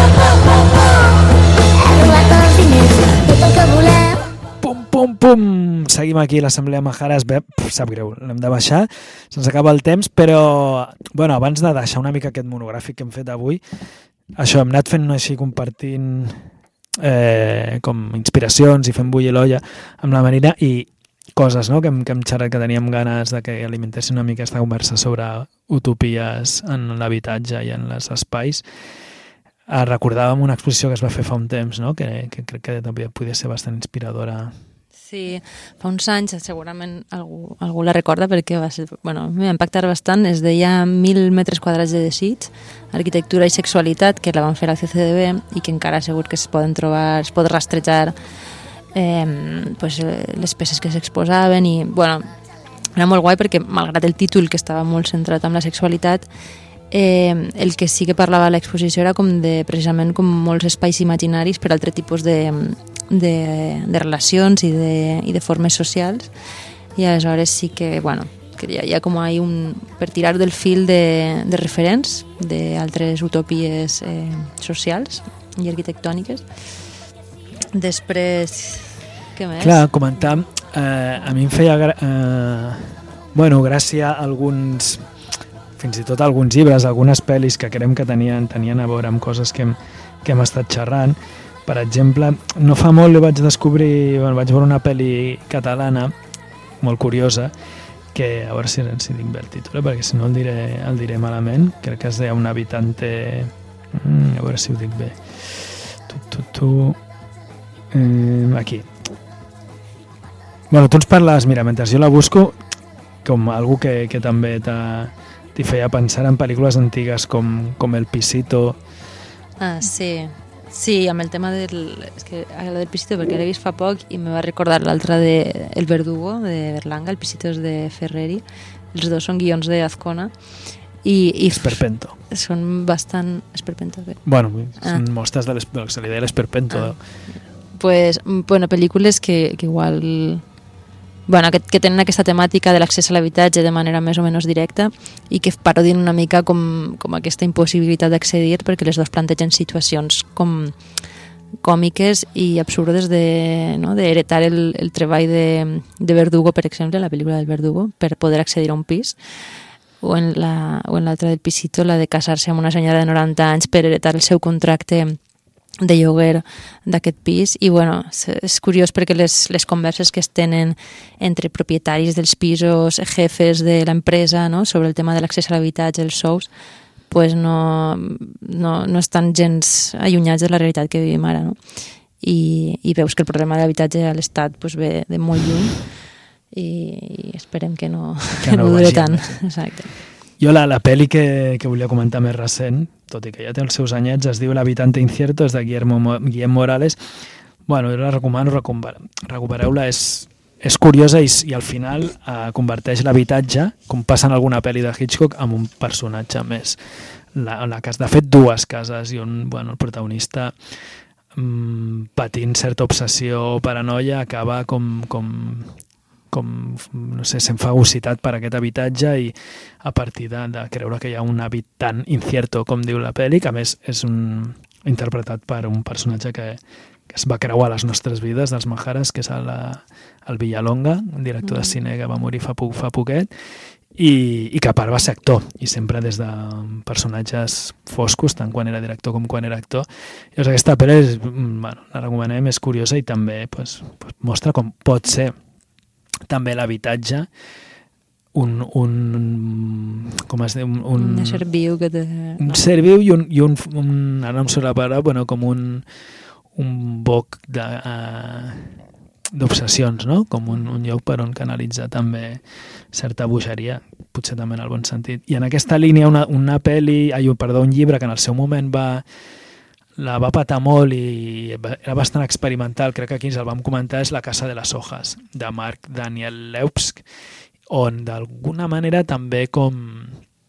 és robar-te els diners, tot el que volem. Pum! Seguim aquí a l'Assemblea Majares. Bé, sap greu, l'hem de baixar. Se'ns acaba el temps, però bueno, abans de deixar una mica aquest monogràfic que hem fet avui, això, hem anat fent així compartint com inspiracions i fent bullir l'olla amb la Marina i coses, no?, que hem xerrat, que teníem ganes de que alimentessin una mica aquesta conversa sobre utopies en l'habitatge i en els espais. Recordàvem una exposició que es va fer fa un temps, no?, que crec que també podia ser bastant inspiradora. Sí, fa uns anys segurament algú la recorda perquè va ser, bueno, m'ha impactat bastant. Es deia 1.000 metres quadrats de desig, arquitectura i sexualitat, que la van fer a la CCDB i que encara segur que es poden trobar, es pot rastrejar pues, les peces que s'exposaven i, bueno, era molt guai perquè malgrat el títol que estava molt centrat en la sexualitat, el que sí que parlava a l'exposició era com de, precisament com molts espais imaginaris per altre tipus de relacions i de formes socials, i aleshores sí que, bueno, que hi ha com per tirar del fil de referents d'altres utopies socials i arquitectòniques. Després, què més? Clar, comentar, a mi em feia gràcia alguns, fins i tot alguns llibres, algunes pel·lis que creiem que tenien a veure amb coses que hem estat xerrant. Per exemple, no fa molt vaig descobrir, vaig veure una pel·li catalana molt curiosa, que a veure si dic bé el títol, perquè si no el diré malament. Crec que es deia Un habitante... a veure si ho dic bé. Aquí. Bueno, tu ens parles, mira, mentre jo la busco, com algú que també t'hi feia pensar en pel·lícules antigues com El Pisito. Ah, sí. Sí, amb el tema del Pisito, perquè l'he vist fa poc i me va recordar l'altre de El Verdugo, de Berlanga. El Pisito és de Ferreri. Els dos són guions d'Azcona. Esperpento. Són bastant... Esperpento, bé. Bueno, són mostres del que se li deia l'Esperpento. Pues, bueno, pel·lícules que igual... Bueno, que tenen aquesta temàtica de l'accés a l'habitatge de manera més o menys directa i que parodien una mica com aquesta impossibilitat d'accedir, perquè les dues plantegen situacions com còmiques i absurdes d'heretar el treball de Verdugo, per exemple, la pel·lícula del Verdugo, per poder accedir a un pis, o en l'altra del Pisito, la de casar-se amb una senyora de 90 anys per heretar el seu contracte de lloguer d'aquest pis. I bueno, és curiós perquè les converses que es tenen entre propietaris dels pisos, jefes de l'empresa, no?, sobre el tema de l'accés a l'habitatge, els sous, pues no estan gens allunyats de la realitat que vivim ara, no? I veus que el problema de l'habitatge a l'Estat pues ve de molt lluny i esperem que no Que no dure vagi tant. més. Exacte. Jo la pel·li que volia comentar més recent, tot i que ja té els seus anyets, es diu L'habitante incierto, és de Guillem Morales. Bueno, jo la recomano, recupereu-la, és curiosa i al final converteix l'habitatge, com passa en alguna pel·li de Hitchcock, en un personatge més. La casa, de fet, dues cases i el protagonista patint certa obsessió o paranoia acaba com no sé, sent fagocitat per aquest habitatge i a partir de creure que hi ha un hàbit tan incierto com diu la pel·li, que a més és interpretat per un personatge que es va creuar a les nostres vides, dels Majares, que és el Villalonga, un director de cine que va morir fa poquet, i que a part va ser actor, i sempre des de personatges foscos, tant quan era director com quan era actor. Llavors aquesta pel·li la recomanem, és curiosa i també mostra com pot ser també l'habitatge com es diu? Un ser viu que té... Un ser viu i ara no em surt la paraula, com un boc d'obsessions, no? Com un lloc per on canalitzar també certa bogeria, potser també en el bon sentit. I en aquesta línia un llibre que en el seu moment la va patar molt i era bastant experimental, crec que aquí ens el vam comentar, és La casa de les hojas, de Marc Daniel Leupsk, on d'alguna manera també com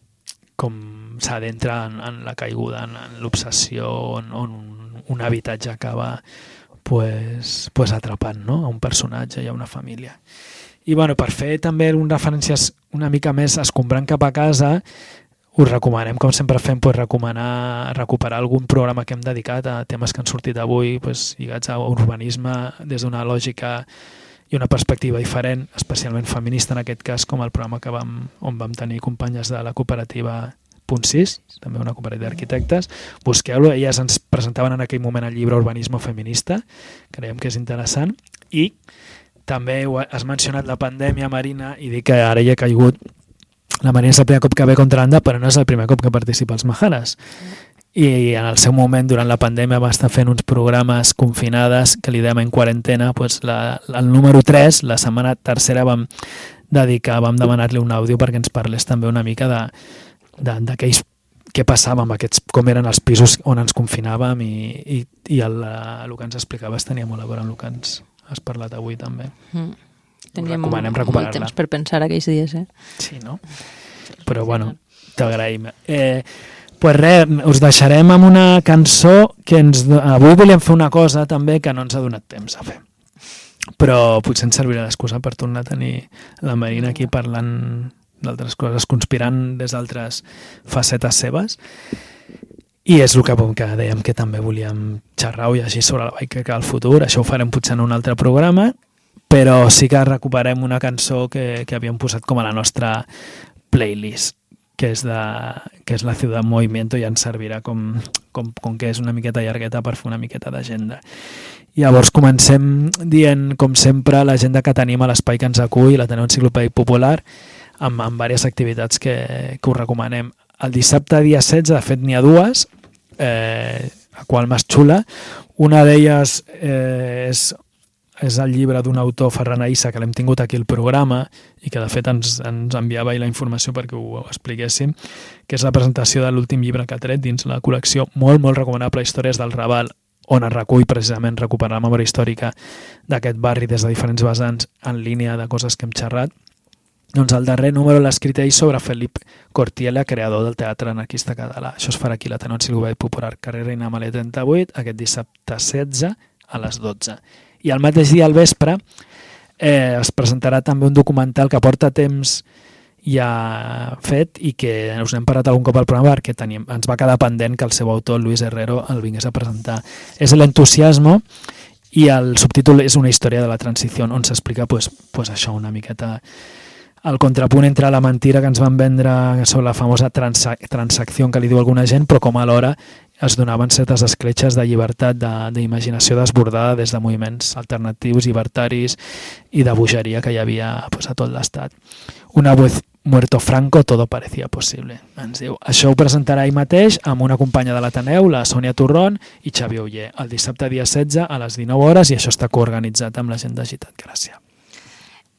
s'adentra en la caiguda, en l'obsessió, on un habitatge acaba atrapant, no? A un personatge i a una família. I per fer també referències una mica més escombrant cap a casa, us recomanem, com sempre fem, recuperar algun programa que hem dedicat a temes que han sortit avui lligats a urbanisme des d'una lògica i una perspectiva diferent, especialment feminista en aquest cas, com el programa on vam tenir companyes de la cooperativa Punt 6, també una cooperativa d'arquitectes. Busqueu-lo, elles ens presentaven en aquell moment el llibre Urbanisme feminista, creiem que és interessant, i també has mencionat la pandèmia, Marina, i dic que ara hi ha caigut. La Marina és el primer cop que ve contra l'Anda, però no és el primer cop que participa als Majares. I en el seu moment, durant la pandèmia, va estar fent uns programes confinades que li dèiem en quarantena. El número 3, la setmana tercera, vam demanar-li un àudio perquè ens parlés també una mica d'aquells què passava amb aquests, com eren els pisos on ens confinàvem i el que ens explicava tenia molt a veure amb el que ens has parlat avui també. Teníem molt temps per pensar aquells dies, Sí, no? Però bueno, t'agraïm. Us deixarem amb una cançó que avui volíem fer una cosa també que no ens ha donat temps a fer, però potser ens servirà d'excusa per tornar a tenir la Marina aquí parlant d'altres coses, conspirant des d'altres facetes seves, i és el que dèiem que també volíem xerrar o llegir sobre la bike al futur. Això ho farem potser en un altre programa, però sí que recuperem una cançó que havíem posat com a la nostra playlist, que és La Ciudad en Movimiento, i ens servirà com que és una miqueta llargueta per fer una miqueta d'agenda. Llavors comencem dient, com sempre, l'agenda que tenim a l'espai que ens acull, l'Ateneu Enciclopèdic Popular, amb diverses activitats que us recomanem. El dissabte, dia 16, de fet n'hi ha dues, a qual més xula. Una d'elles és el llibre d'un autor, Ferran Aissa, que l'hem tingut aquí al programa i que de fet ens enviava la informació perquè ho expliquéssim, que és la presentació de l'últim llibre que ha tret dins la col·lecció molt, molt recomanable, Històries del Raval, on es recull precisament recuperar la memòria històrica d'aquest barri des de diferents vessants en línia de coses que hem xerrat. Doncs el darrer número l'ha escrit ell sobre Felip Cortiella, creador del teatre anarquista català. Això es farà aquí a l'Ateneu Enciclopèdic Popular, carrer Reina Amàlia 38, aquest dissabte 16 a les 12. I el mateix dia al vespre es presentarà també un documental que porta temps ja fet i que us n'hem parlat algun cop al programa perquè ens va quedar pendent que el seu autor, Luis Herrero, el vingués a presentar. És l'entusiasmo i el subtítol és una història de la transició on s'explica això una miqueta, el contrapunt entre la mentira que ens van vendre sobre la famosa transacció que li diu alguna gent, però com alhora es donaven certes escletxes de llibertat, d'imaginació desbordada des de moviments alternatius, llibertaris i de bogeria que hi havia a tot l'estat. Una vez muerto Franco, todo parecía posible, ens diu. Això ho presentarà ell mateix amb una companya de l'Ateneu, la Sònia Torrón i Xavi Oller, el dissabte dia 16 a les 19 hores, i això està coorganitzat amb la gent d'Agitat Gràcia.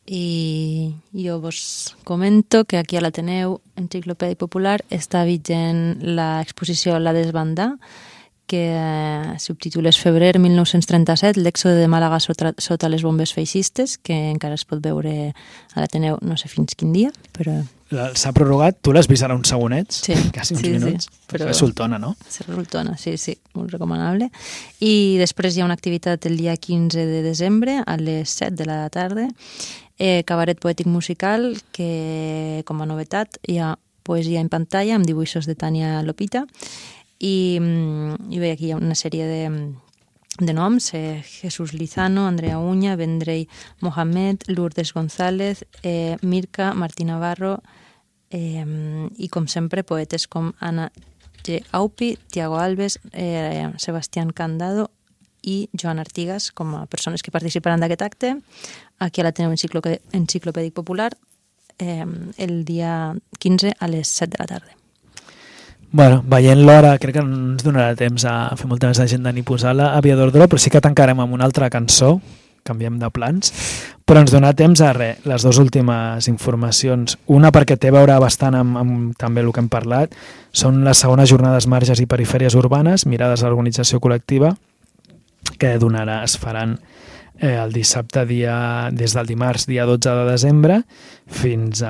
I jo vos comento que aquí a l'Ateneu Enciclopèdic Popular està vigent l'exposició La Desbandà, que subtitules Febrer 1937, l'èxode de Màlaga sota les bombes feixistes, que encara es pot veure a l'Ateneu no sé fins quin dia, però... S'ha prorrogat, tu l'has vist ara uns segonets, quasi uns minuts, però resultona, no? Resultona, sí, molt recomanable. I després hi ha una activitat el dia 15 de desembre a les 7 de la tarda, cabaret poètic musical, que com a novetat hi ha poesia en pantalla amb dibuixos de Tània Lopita, i bé, aquí hi ha una sèrie de noms, Jesús Lizano, Andrea Uña, Vendrell Mohamed, Lourdes González, Mirka, Martí Navarro, i com sempre poetes com Anna G. Aupi, Tiago Alves, Sebastián Candado i Joan Artigas com a persones que participaran d'aquest acte aquí a l'Ateneu Enciclopèdic Popular el dia 15 a les 7 de la tarda. Bueno, veient l'hora, crec que no ens donarà temps a fer molta més agenda ni posar-la a Via d'Ordre, però sí que tancarem amb una altra cançó, canviem de plans, però ens donarà temps a res, les dues últimes informacions. Una perquè té a veure bastant amb també el que hem parlat, són les segones jornades marges i perifèries urbanes, mirades a l'organització col·lectiva, que es faran el dissabte des del dimarts, dia 12 de desembre, fins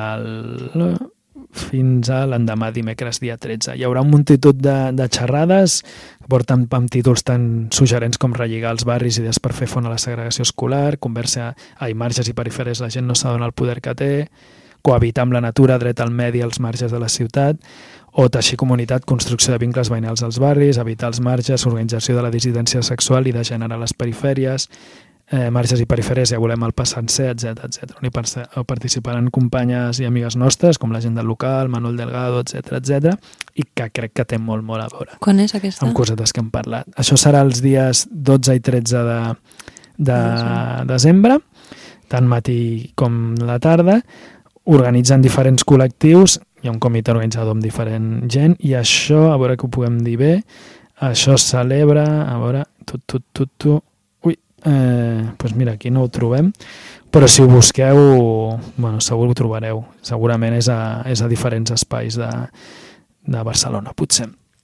a l'endemà dimecres dia 13. Hi haurà un multitud de xerrades que porten amb títols tan suggerents com relligar els barris, idees per fer front a la segregació escolar, conversa a marges i perifèries, la gent no s'adona el poder que té, cohabitar amb la natura, dret al medi als marges de la ciutat, o teixir comunitat, construcció de vincles veïnals als barris, evitar els marges, organització de la dissidència sexual i de gènere a les perifèries, marges i perifèries, ja volem el pas sencer, etc. On hi participaran companyes i amigues nostres, com la gent del local, Manuel Delgado, etc. I que crec que té molt a veure. Quan és aquesta? Amb cosetes que hem parlat. Això serà els dies 12 i 13 de desembre, tant matí com la tarda, organitzen diferents col·lectius, hi ha un comitè organitzador amb diferent gent, i això, a veure que ho puguem dir bé, això es celebra, a veure, doncs mira, aquí no ho trobem, però si ho busqueu, bueno, segur ho trobareu. Segurament és a diferents espais de Barcelona, potser.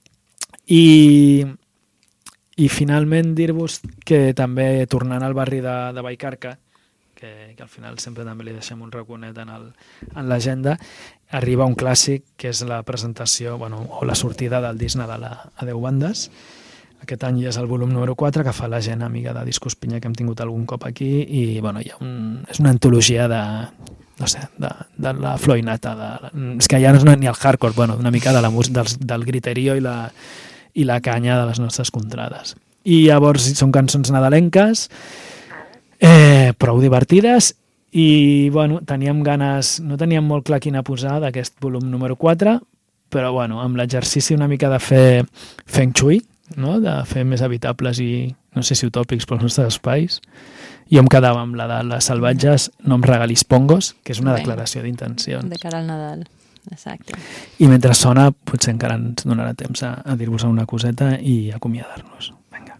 I finalment dir-vos que també, tornant al barri de Vallcarca, que al final sempre també li deixem un raconet en l'agenda, arriba un clàssic, que és la presentació, o la sortida del disc Nadal a 10 bandes. Aquest any ja és el volum número 4, que fa la gent amiga de Discos Pinya, que hem tingut algun cop aquí, i és una antologia de la floinata. És que ja no és ni el hardcore, una mica del griterio i la canya de les nostres contrades. I llavors són cançons nadalenques, prou divertides, i teníem ganes, no teníem molt clar quina posar d'aquest volum número 4, però amb l'exercici una mica de fer feng shui, de fer més habitables i, no sé si utòpics, pels nostres espais. Jo em quedava amb la de les salvatges, no em regalis pongos, que és una declaració d'intencions. De cara al Nadal, exacte. I mentre sona, potser encara ens donarà temps a dir-vos una coseta i acomiadar-nos. Vinga.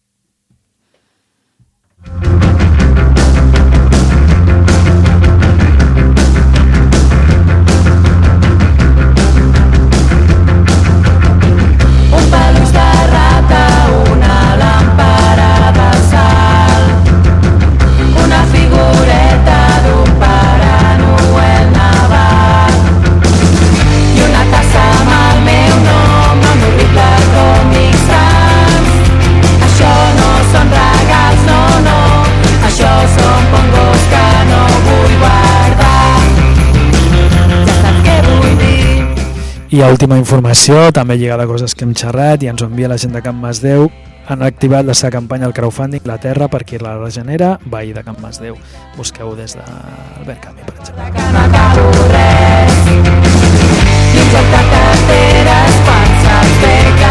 Un peluix de rata, una làmpara de sal, una figureta d'un Pare Noel naval i una tassa amb el meu nom, amb horrible còmic sans. Això no són regals, no, això són pongos que no vull guardar. Ja saps què vull dir. I última informació, també lligada a coses que hem xerrat, i ens ho envia la gent de Can Masdeu. Han activat la seva campanya al crowdfunding La Terra per qui la regenera, veí de Can Masdeu. Busqueu des d'Albert Camus, per exemple. Que no acabo res, i un joc de carteres quan saps bé que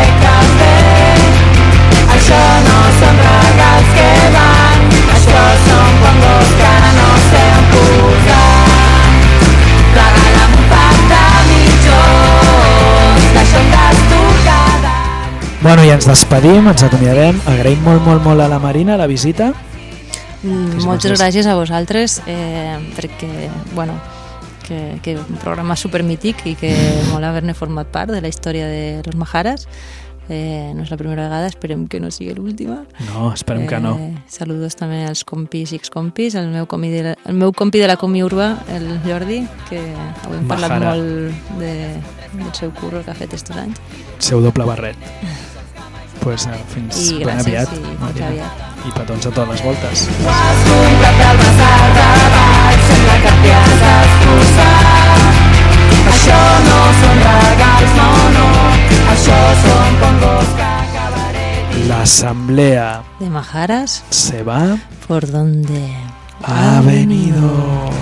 això no són regals que van, això són pongos que no sé on posar. Regala'm un pack de mitjons, d'això em gasto cada any. I ens despedim, ens acomiadem. Agraïm molt a la Marina la visita. Moltes gràcies a vosaltres, perquè, bueno, que un programa supermític i que mola haver-ne format part de la història de los Majaras. No és la primera vegada, esperem que no sigui l'última. No, esperem que no. Saludos també als compis i excompis, el meu compi de la Comi Urba, el Jordi, que avui hem parlat molt del seu curro que ha fet estos anys. Seu doble barret. Pues fins ben aviat. I petons a totes les voltes. Ho has comprat del basar de baix, sembla que t'hi has exposat. Això no són regals, no, això són pongos que cabaret. L'assemblea de Majaras se va por donde ha venido.